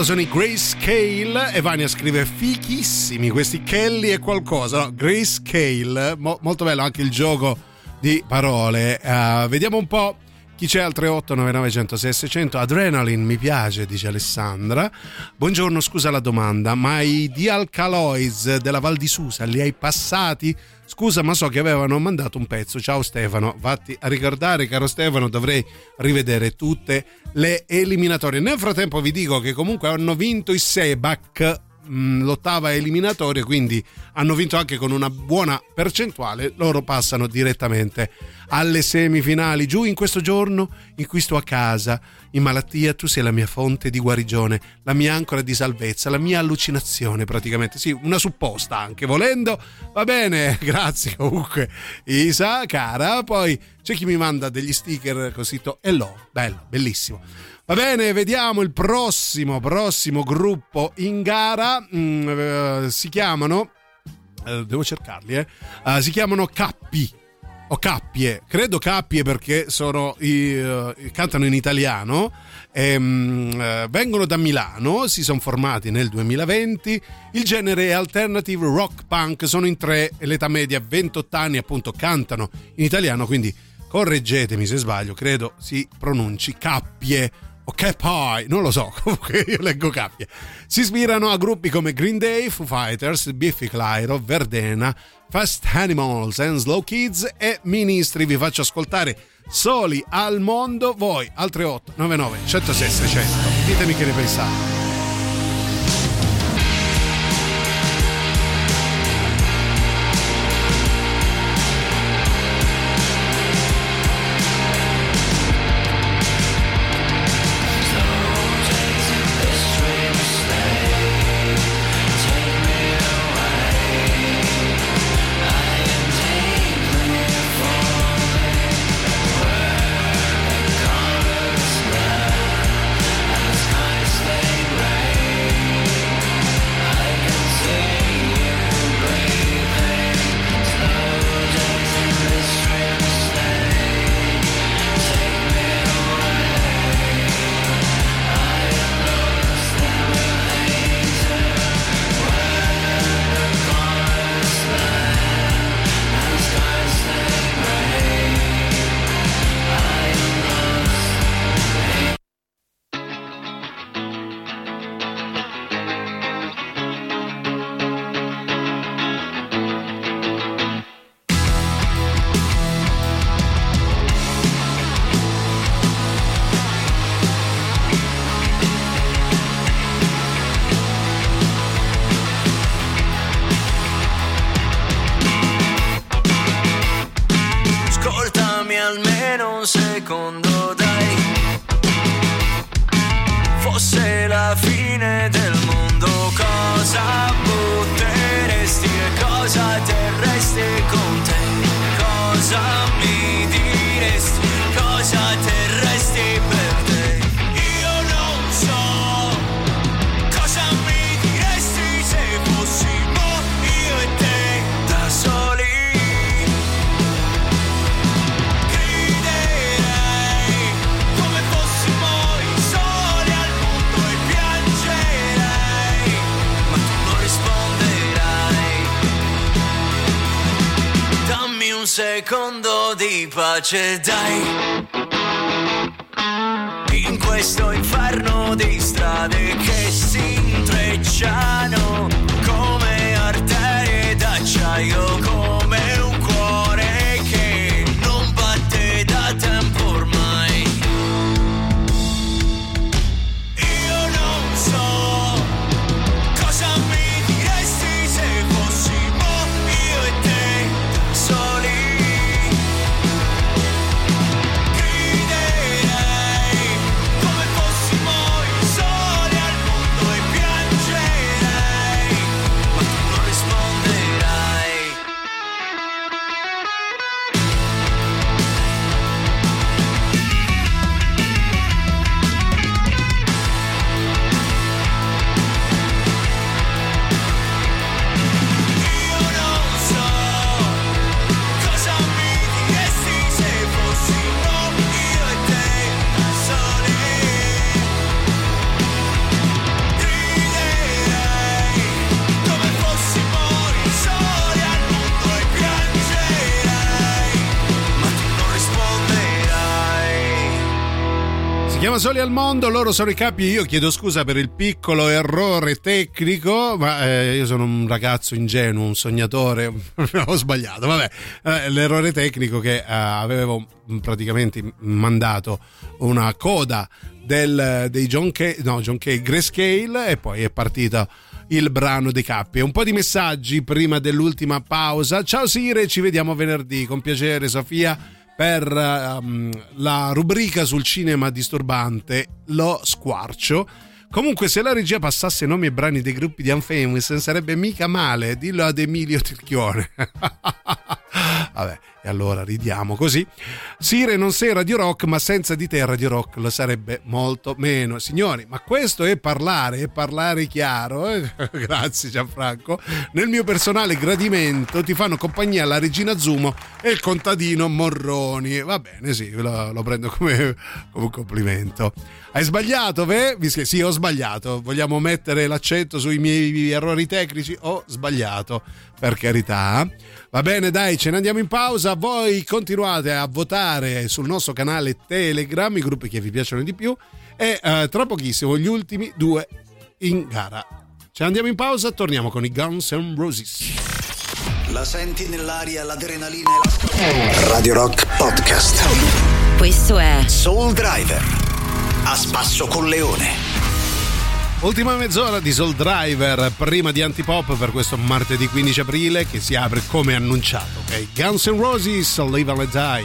Loro sono i Grayscale e Vania scrive fichissimi questi Kelly e qualcosa, no? Grayscale, mo- molto bello anche il gioco di parole. Uh, vediamo un po' chi c'è al tre otto nove nove zero zero sei sei zero zero. Adrenaline mi piace, dice Alessandra. Buongiorno, scusa la domanda, ma i Dialcaloids della Val di Susa li hai passati? Scusa, ma so che avevano mandato un pezzo. Ciao Stefano, vatti a ricordare, caro Stefano, dovrei rivedere tutte le eliminatorie. Nel frattempo vi dico che comunque hanno vinto i Sebak, mh, l'ottava eliminatoria, quindi hanno vinto anche con una buona percentuale. Loro passano direttamente alle semifinali. Giù in questo giorno in cui sto a casa in malattia, tu sei la mia fonte di guarigione, la mia ancora di salvezza, la mia allucinazione praticamente, sì, una supposta anche volendo. Va bene, grazie comunque Isa, cara. Poi c'è chi mi manda degli sticker così to- e lo, bello, bellissimo. Va bene, vediamo il prossimo prossimo gruppo in gara. Mm, eh, si chiamano eh, devo cercarli eh uh, si chiamano Cappi o Cappie, credo Cappie perché sono i, uh, cantano in italiano, e, um, uh, vengono da Milano, si sono formati nel duemilaventi, il genere è alternative rock punk, sono in tre e l'età media ventotto anni, appunto cantano in italiano, quindi correggetemi se sbaglio, credo si pronunci Cappie o Cappie, non lo so, comunque io leggo Cappie. Si ispirano a gruppi come Green Day, Foo Fighters, Biffy Clyro, Verdena, Fast Animals and Slow Kids e Ministri. Vi faccio ascoltare Soli al mondo, voi al tre otto nove nove uno zero sei sei zero zero. Ditemi che ne pensate. secondo, dai, fosse la fine del mondo, cosa butteresti e cosa terresti con te? Cosa mi diresti, cosa terresti per te? Io non so cosa mi diresti se fossimo io e te da soli. Un secondo di pace, dai, in questo inferno di strade che si intrecciano come arterie d'acciaio, come un cuore che non batte da tempo ormai. Io non so cosa mi diresti se fossimo io e te da soli. Griderei come fossimo i soli al mondo Siamo soli al mondo, loro sono i capi. Io chiedo scusa per il piccolo errore tecnico, ma eh, io sono un ragazzo ingenuo, un sognatore. Ho sbagliato, vabbè. Eh, l'errore tecnico che eh, avevo praticamente mandato una coda del, dei John Cale, no, John Cale, Grayscale, e poi è partito il brano dei Cappi. Un po' di messaggi prima dell'ultima pausa. Ciao Sire, ci vediamo venerdì. Con piacere, Sofia, per um, la rubrica sul cinema disturbante Lo Squarcio. Comunque, se la regia passasse nomi e brani dei gruppi di Unfamous non sarebbe mica male, dillo ad Emilio Tirchione. Vabbè, e allora ridiamo così. Sire, non sei Radio Rock, ma senza di te Radio Rock lo sarebbe molto meno. Signori, ma questo è parlare, è parlare chiaro. Eh? Grazie Gianfranco. Nel mio personale gradimento ti fanno compagnia la regina Zumo e il contadino Morroni. Va bene, sì, lo, lo prendo come, come un complimento. Hai sbagliato, ve? Sì, ho sbagliato. Vogliamo mettere l'accento sui miei errori tecnici? Ho sbagliato, per carità. Va bene, dai, ce ne andiamo in pausa. Voi continuate a votare sul nostro canale Telegram i gruppi che vi piacciono di più e uh, tra pochissimo gli ultimi due in gara. Ce ne andiamo in pausa, torniamo con i Guns N' Roses. La senti nell'aria l'adrenalina e la... Radio Rock Podcast. Questo è Soul Driver, a spasso con Leone. Ultima mezz'ora di Soul Driver prima di Antipop per questo martedì quindici aprile che si apre come annunciato, ok? Guns N' Roses, Live and Let Die.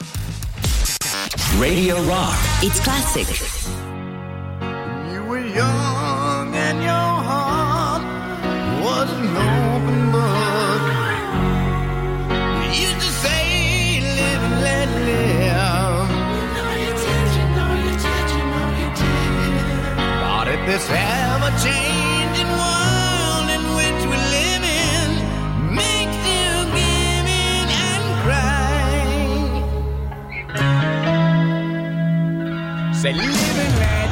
Radio Rock. It's classic. You were young and your heart was an open book. You used to say, live and let live. You know you did, you know you did, you know you did. But if this ever-changing world in which we live in makes you give in and cry, say live and let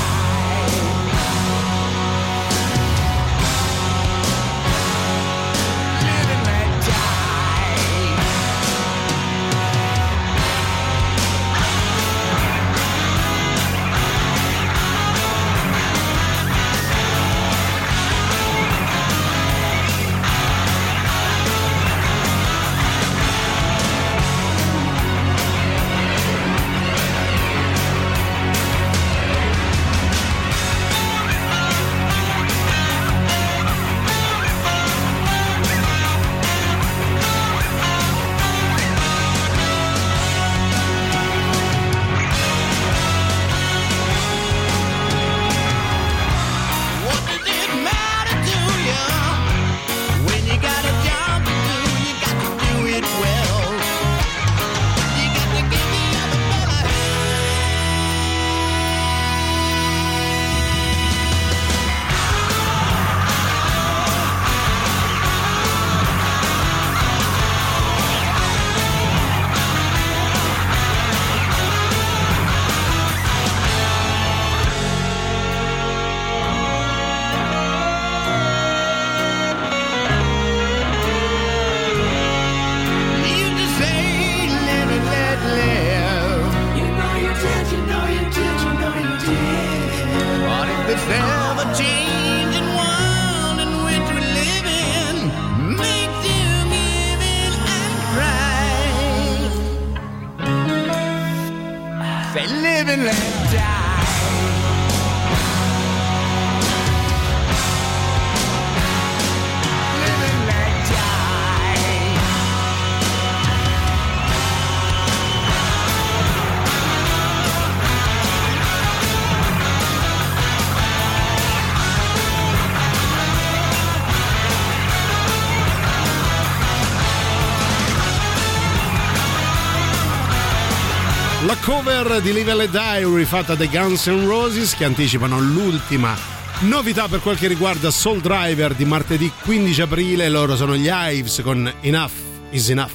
La cover di Live and Let Die rifatta dai Guns N' Roses che anticipano l'ultima novità per quel che riguarda Soul Driver di martedì quindici aprile. Loro sono gli Hives con Enough is Enough.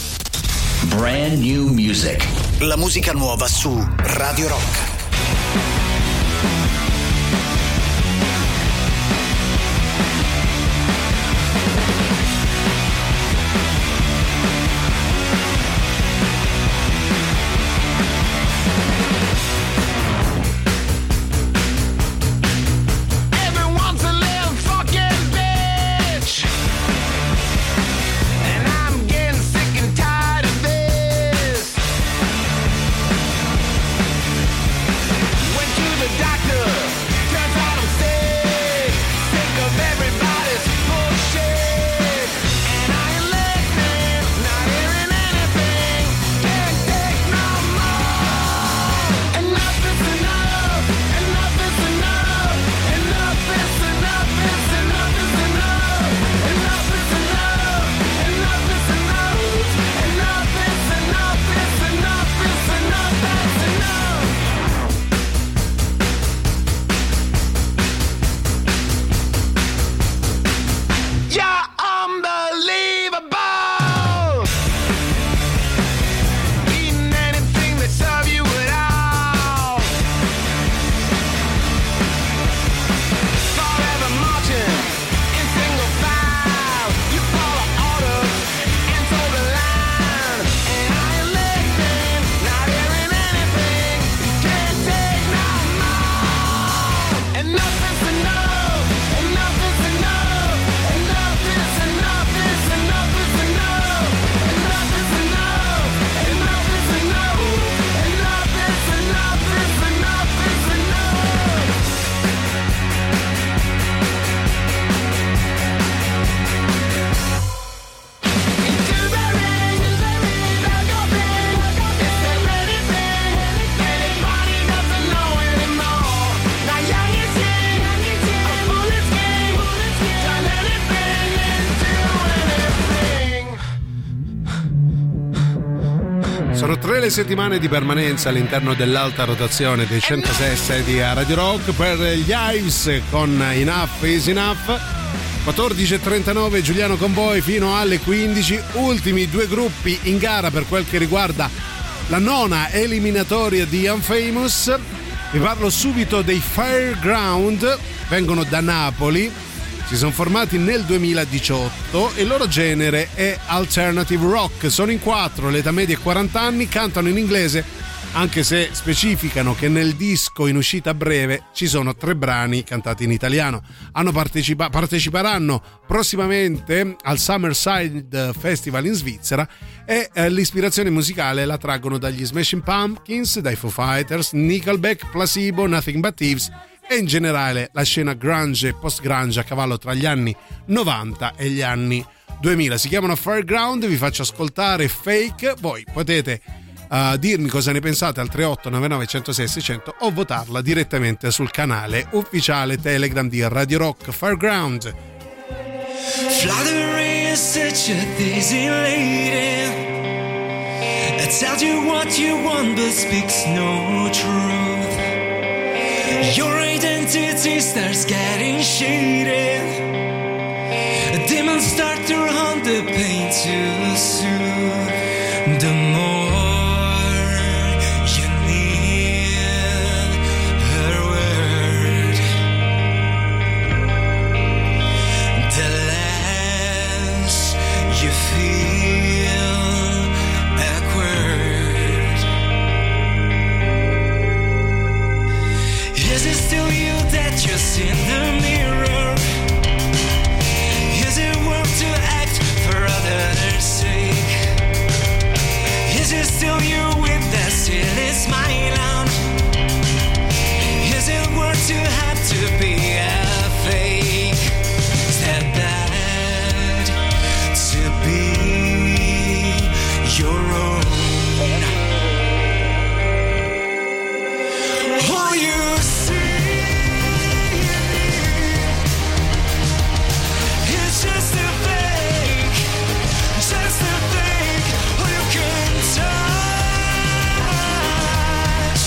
Brand new music. La musica nuova su Radio Rock. Sono tre le settimane di permanenza all'interno dell'alta rotazione dei centosei di Radio Rock per gli Ives con Enough is Enough. quattordici e trentanove, Giuliano con voi fino alle quindici. Ultimi due gruppi in gara per quel che riguarda la nona eliminatoria di Unfamous. Vi parlo subito dei Fairground, vengono da Napoli, si sono formati nel duemiladiciotto e il loro genere è alternative rock. Sono in quattro, l'età media è quaranta anni, cantano in inglese, anche se specificano che nel disco in uscita a breve ci sono tre brani cantati in italiano. Hanno partecipa- parteciperanno prossimamente al Summerside Festival in Svizzera e eh, l'ispirazione musicale la traggono dagli Smashing Pumpkins, dai Foo Fighters, Nickelback, Placebo, Nothing But Thieves e in generale la scena grunge e post-grunge a cavallo tra gli anni novanta e gli anni duemila. Si chiamano Fairground, vi faccio ascoltare Fake, voi potete uh, dirmi cosa ne pensate al tre otto nove nove uno zero sei sei zero zero o votarla direttamente sul canale ufficiale Telegram di Radio Rock. Fairground. Flattery is such a dizzy lady. It tells you what you want but speaks no truth. Your identity starts getting shaded. Demons start to hunt the pain to soothe. The more you need her word, the less you feel awkward. Is it still you that you see in the mirror? Is it worth to act for others' sake? Is it still you with that silly smile on? Is it worth to have to be a fake? Is that bad to be your own? Oh, you see, it's just a fake, just a fake. Oh, you can touch.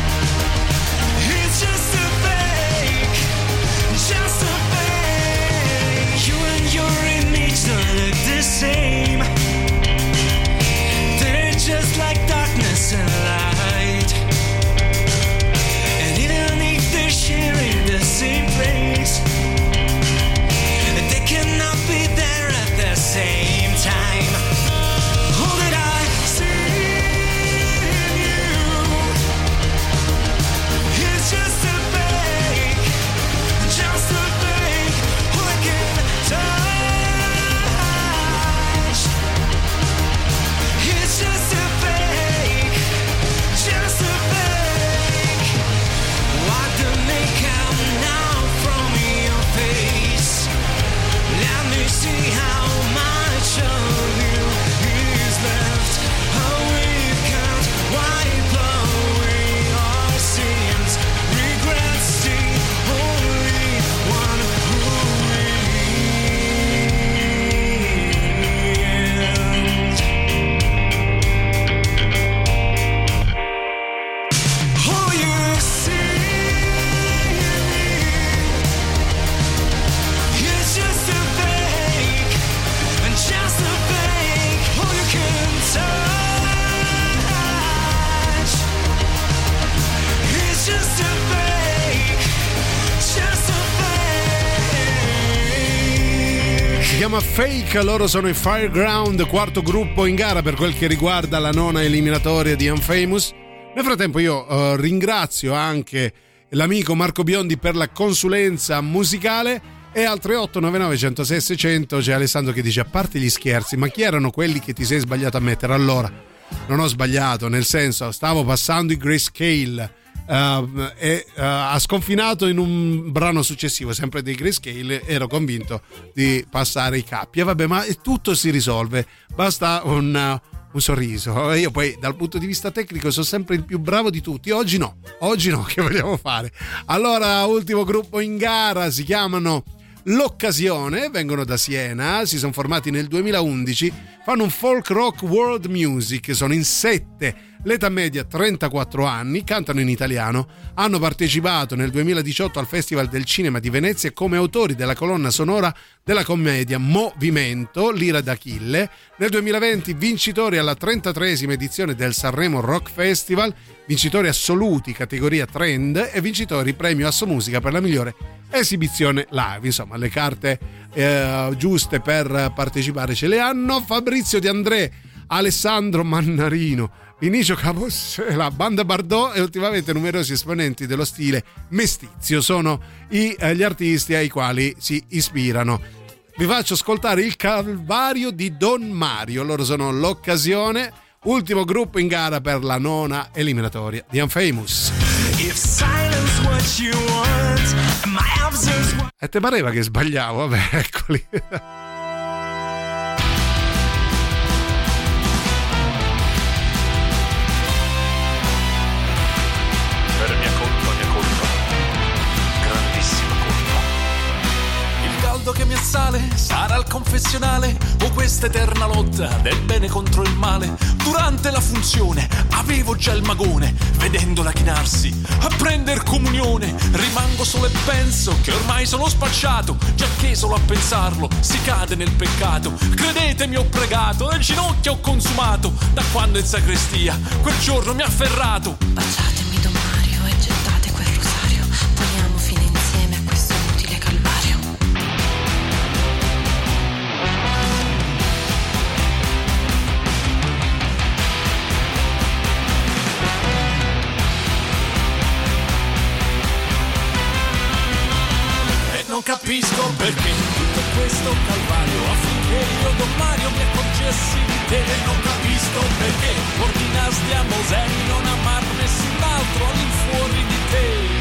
It's just a fake, just a fake. You and your image don't look the same. They're just like darkness and light. And even if they're sharing the same place, they cannot be there at the same time. All that I see in you is just a fake, just a fake. All I can touch. It's just a fake, just a fake. Wipe the makeup now from your face. Let me see how much of you is left. How we can't wipe away our sins. Regrets the only one who remains. Oh, you see, it's just a fake, and just a fake. Oh, you can touch. It's just a fake, just a fake. Si chiama Fake, loro sono i Fairground, quarto gruppo in gara per quel che riguarda la nona eliminatoria di Unfamous. Nel frattempo io eh, ringrazio anche l'amico Marco Biondi per la consulenza musicale e al tre otto nove nove uno zero sei sei zero zero c'è Alessandro che dice: a parte gli scherzi, ma chi erano quelli che ti sei sbagliato a mettere? Allora, non ho sbagliato, nel senso, stavo passando i Grayscale uh, e uh, ha sconfinato in un brano successivo, sempre dei Grayscale, ero convinto di passare i cappi. E vabbè, ma tutto si risolve, basta un, uh, un sorriso. Io poi dal punto di vista tecnico sono sempre il più bravo di tutti. Oggi no, oggi no, che vogliamo fare? Allora, ultimo gruppo in gara, si chiamano L'Occasione, vengono da Siena, si sono formati nel duemilaundici, fanno un folk rock world music, sono in sette, l'età media trentaquattro anni, cantano in italiano, hanno partecipato nel duemiladiciotto al Festival del Cinema di Venezia come autori della colonna sonora della commedia Movimento, l'ira d'Achille, nel duemilaventi vincitori alla trentatreesima edizione del Sanremo Rock Festival, vincitori assoluti categoria trend e vincitori premio Asso Musica per la migliore esibizione live. Insomma, le carte eh, giuste per partecipare ce le hanno. Fabrizio De André, Alessandro Mannarino, Vinicio Capossela, Banda Bardot e ultimamente numerosi esponenti dello stile mestizio sono i, eh, gli artisti ai quali si ispirano. Vi faccio ascoltare il Calvario di Don Mario, loro sono L'Occasione, ultimo gruppo in gara per la nona eliminatoria di Unfamous. If silence what you want, my absence what... E te pareva che sbagliavo? Vabbè, eccoli. Per mia colpa, mia colpa, grandissima colpa. Il caldo che mi assale sarà il confessionale o questa eterna lotta del bene contro il male. Durante la funzione avevo già il magone, vedendola chinarsi a prender comunione. Rimango solo e penso che ormai sono spacciato, già che solo a pensarlo si cade nel peccato. Credetemi, ho pregato, le ginocchia ho consumato, da quando in sacrestia quel giorno mi ha afferrato. Baciatemi Don Mario e gettate quel rosario, poniamo fine insieme a questo inutile calvario. Non capisco perché tutto questo calvario, affinché io Don Mario mi accorgessi di te. Non capisco perché ordinasti a Mosè di non amar nessun altro all'infuori di te.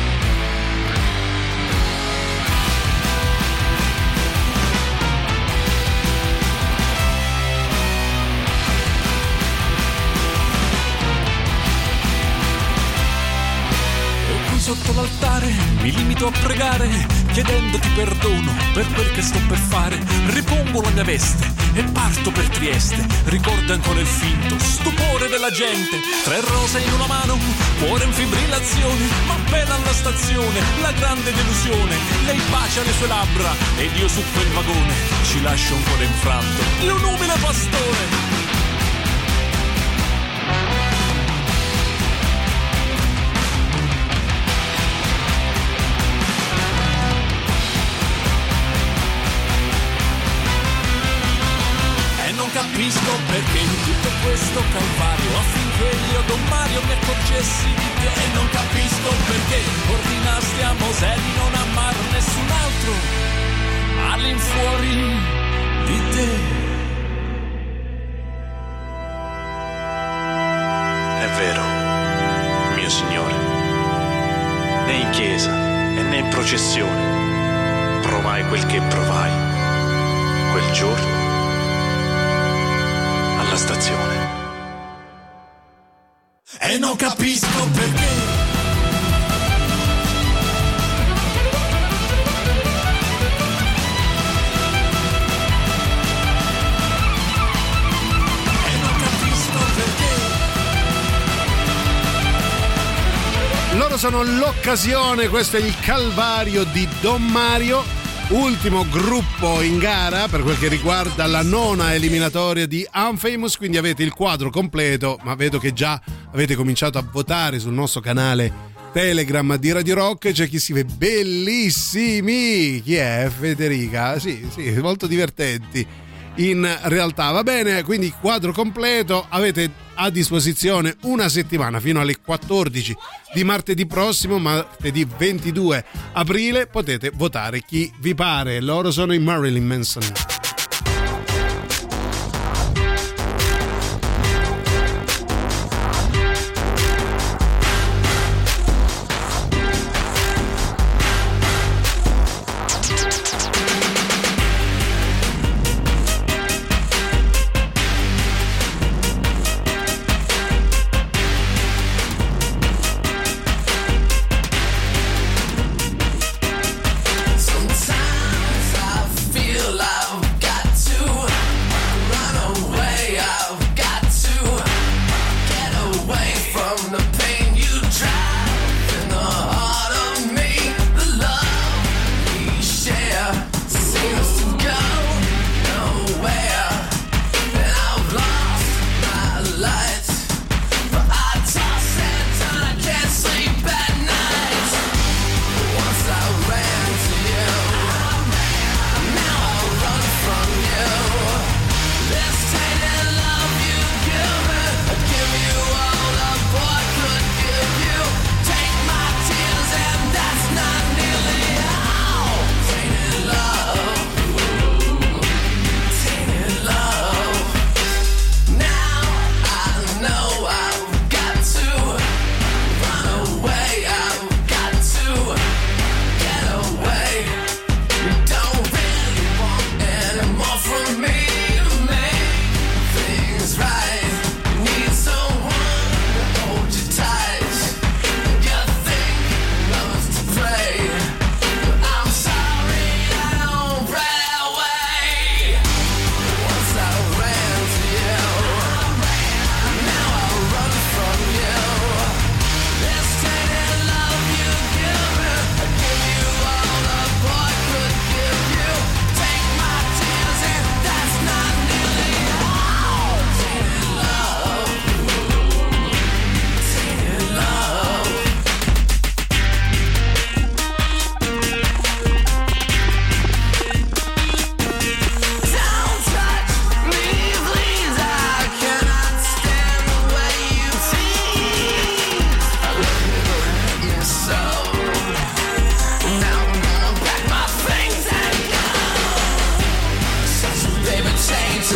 Sotto l'altare mi limito a pregare, chiedendoti perdono per quel che sto per fare. Ripongo la mia veste e parto per Trieste. Ricordo ancora il finto stupore della gente, tre rose in una mano, cuore in fibrillazione, ma appena alla stazione la grande delusione. Lei bacia le sue labbra ed io su quel vagone ci lascio un cuore infranto di un umile pastore. Capisco perché tutto questo calvario, affinché io Don Mario mi accorgessi di te. E non capisco perché ordinasti a Mosè di non amar nessun altro all'infuori di te. È vero, mio Signore, né in chiesa e né in processione provai quel che provai quel giorno alla stazione. E non capisco perché Loro sono L'Occasione, questo è il Calvario di Don Mario, ultimo gruppo in gara per quel che riguarda la nona eliminatoria di Unfamous, quindi avete il quadro completo, ma vedo che già avete cominciato a votare sul nostro canale Telegram di Radio Rock. C'è chi scrive bellissimi, chi è? Federica? Sì, sì, molto divertenti in realtà. Va bene, quindi quadro completo, avete a disposizione una settimana fino alle quattordici di martedì prossimo, martedì ventidue aprile, potete votare chi vi pare. Loro sono i Marilyn Manson. Sometimes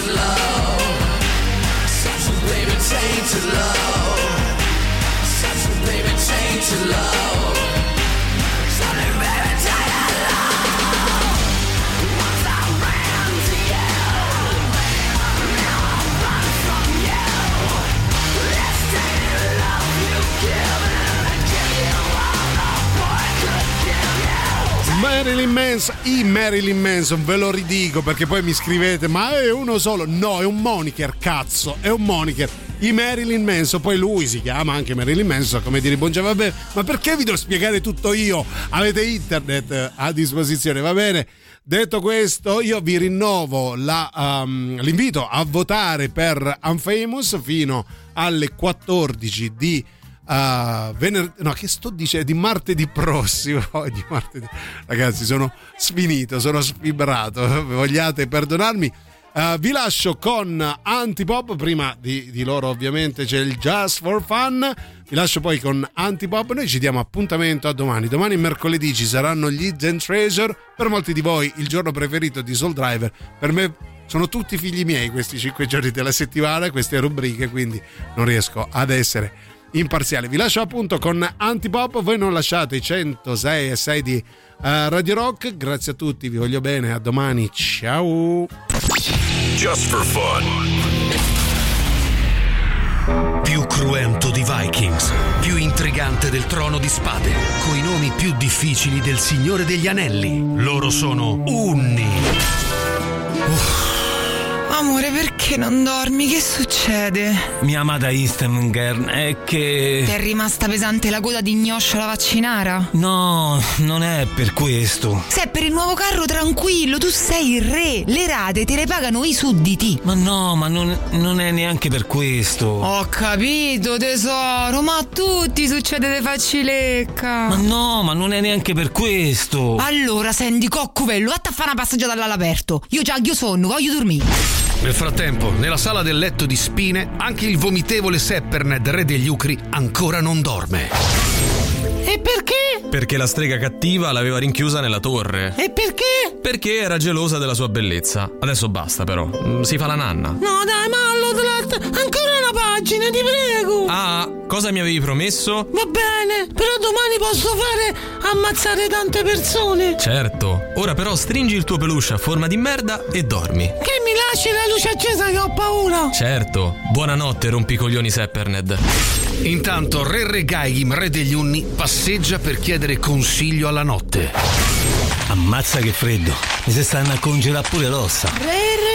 tainted love. Such a baby tainted love. Such a baby tainted love. Such a baby tainted love. Once I ran to you, now I run from you. This tainted love you've given, I give you all the boy could give you. Marilyn Manson, i Marilyn Manson, ve lo ridico perché poi mi scrivete ma è uno solo, no, è un moniker, cazzo, è un moniker, i Marilyn Manson, poi lui si chiama anche Marilyn Manson, come dire, buon già, vabbè, ma perché vi devo spiegare tutto io? Avete internet a disposizione, va bene? Detto questo, io vi rinnovo la, um, l'invito a votare per Unfamous fino alle quattordici di Uh, venerdì, no, che sto dicendo, di martedì prossimo. Di martedì. Ragazzi, sono sfinito, sono sfibrato, vogliate perdonarmi. Uh, vi lascio con Antipop. Prima di, di loro ovviamente c'è il Just for Fun. Vi lascio poi con Antipop. Noi ci diamo appuntamento a domani. Domani mercoledì ci saranno gli Hidden Treasure. Per molti di voi il giorno preferito di Soul Driver. Per me sono tutti figli miei questi cinque giorni della settimana, queste rubriche, quindi non riesco ad essere imparziale. Vi lascio appunto con Antipop. Voi non lasciate i centosei e sei di uh, Radio Rock. Grazie a tutti, vi voglio bene, a domani, ciao. Just for fun. Più cruento di Vikings, più intrigante del Trono di Spade, coi nomi più difficili del Signore degli Anelli. Loro sono Unni. Uff. Amore, perché non dormi? Che succede? Mia amata Istemgern è che... Ti è rimasta pesante la coda di gnoccia vaccinara? No, non è per questo. Se è per il nuovo carro, tranquillo, tu sei il re. Le rate te le pagano i sudditi. Ma no, ma non, non è neanche per questo. Ho capito, tesoro, ma a tutti succede de faccilecca. Ma no, ma non è neanche per questo. Allora, senti, coccovello, vatta a fare una passeggiata all'aperto. Io già io sonno, voglio dormire. Nel frattempo, nella sala del letto di spine, anche il vomitevole Sepperned, re degli Ucri, ancora non dorme. E perché? Perché la strega cattiva l'aveva rinchiusa nella torre. E perché? Perché era gelosa della sua bellezza. Adesso basta, però. Si fa la nanna. No, dai, ma allora ancora una pagina, ti prego. Ah, cosa mi avevi promesso? Va bene, però domani posso fare ammazzare tante persone. Certo. Ora però stringi il tuo peluche a forma di merda e dormi. Che mi lasci la luce accesa che ho paura. Certo. Buonanotte, rompicoglioni Sepperned. Intanto Re Regaim, re degli Unni, passeggia per chiedere consiglio alla notte. Ammazza che freddo, mi si stanno a congelare pure l'ossa. Re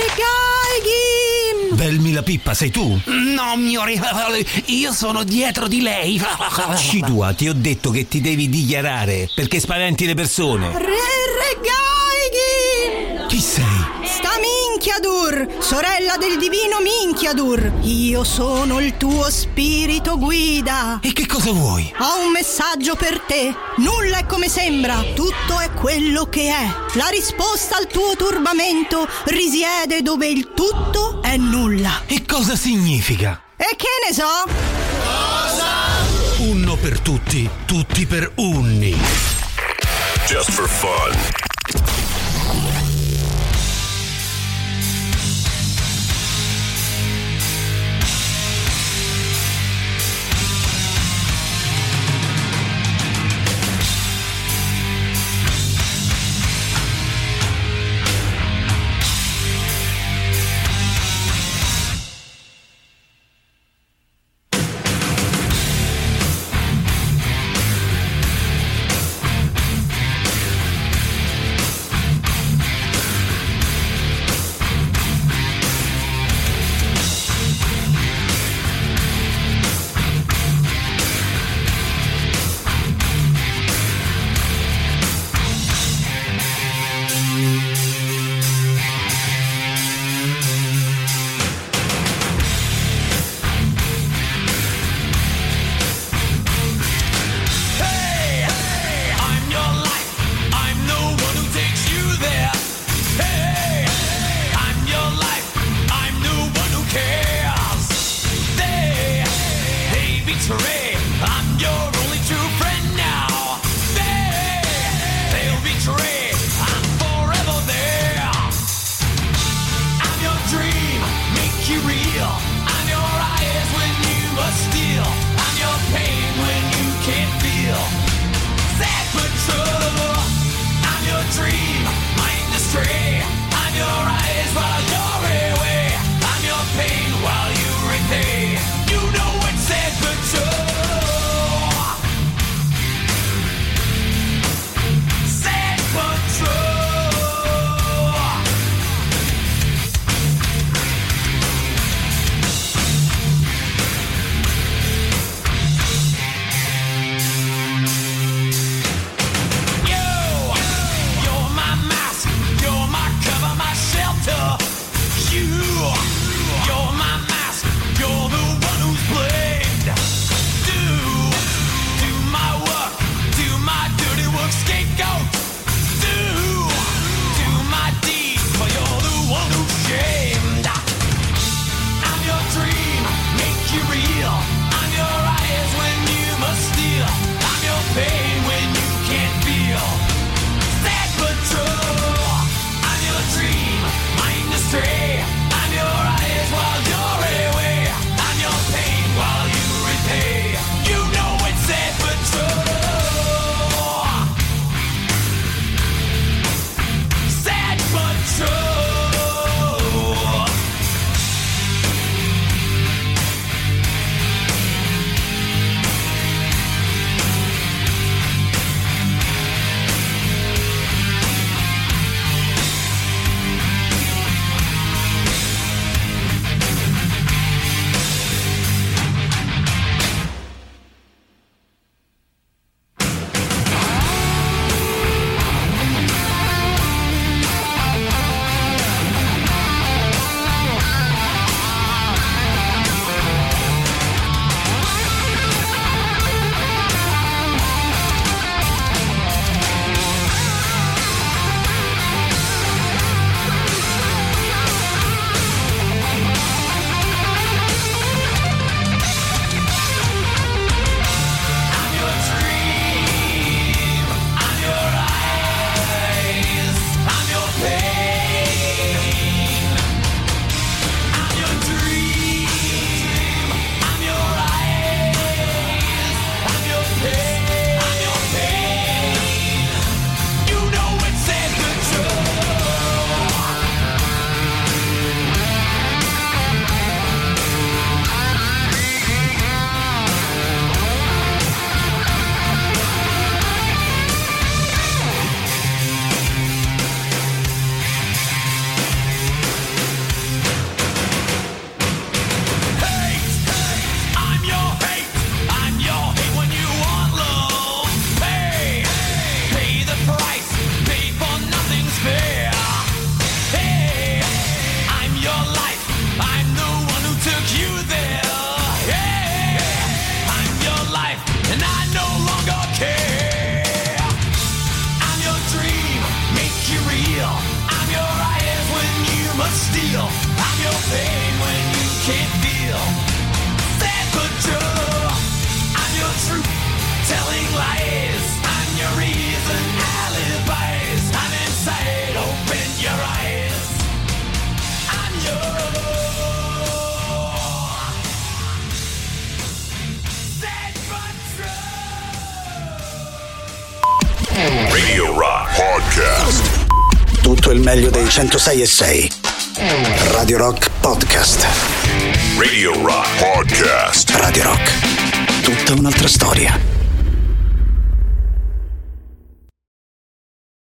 Regaim! Belmi la pippa, sei tu? No, mio re, io sono dietro di lei. Scitua, ti ho detto che ti devi dichiarare, perché spaventi le persone. Re Regaim! Chi sei? Sta Minchiadur, sorella del divino Minchiadur. Io sono il tuo spirito guida. E che cosa vuoi? Ho un messaggio per te. Nulla è come sembra, tutto è quello che è. La risposta al tuo turbamento risiede dove il tutto è nulla. E cosa significa? E che ne so? Cosa? Unno per tutti, tutti per Unni. Just for fun. Tutto il meglio dei centosei e sei. Radio Rock Podcast. Radio Rock Podcast. Radio Rock. Tutta un'altra storia.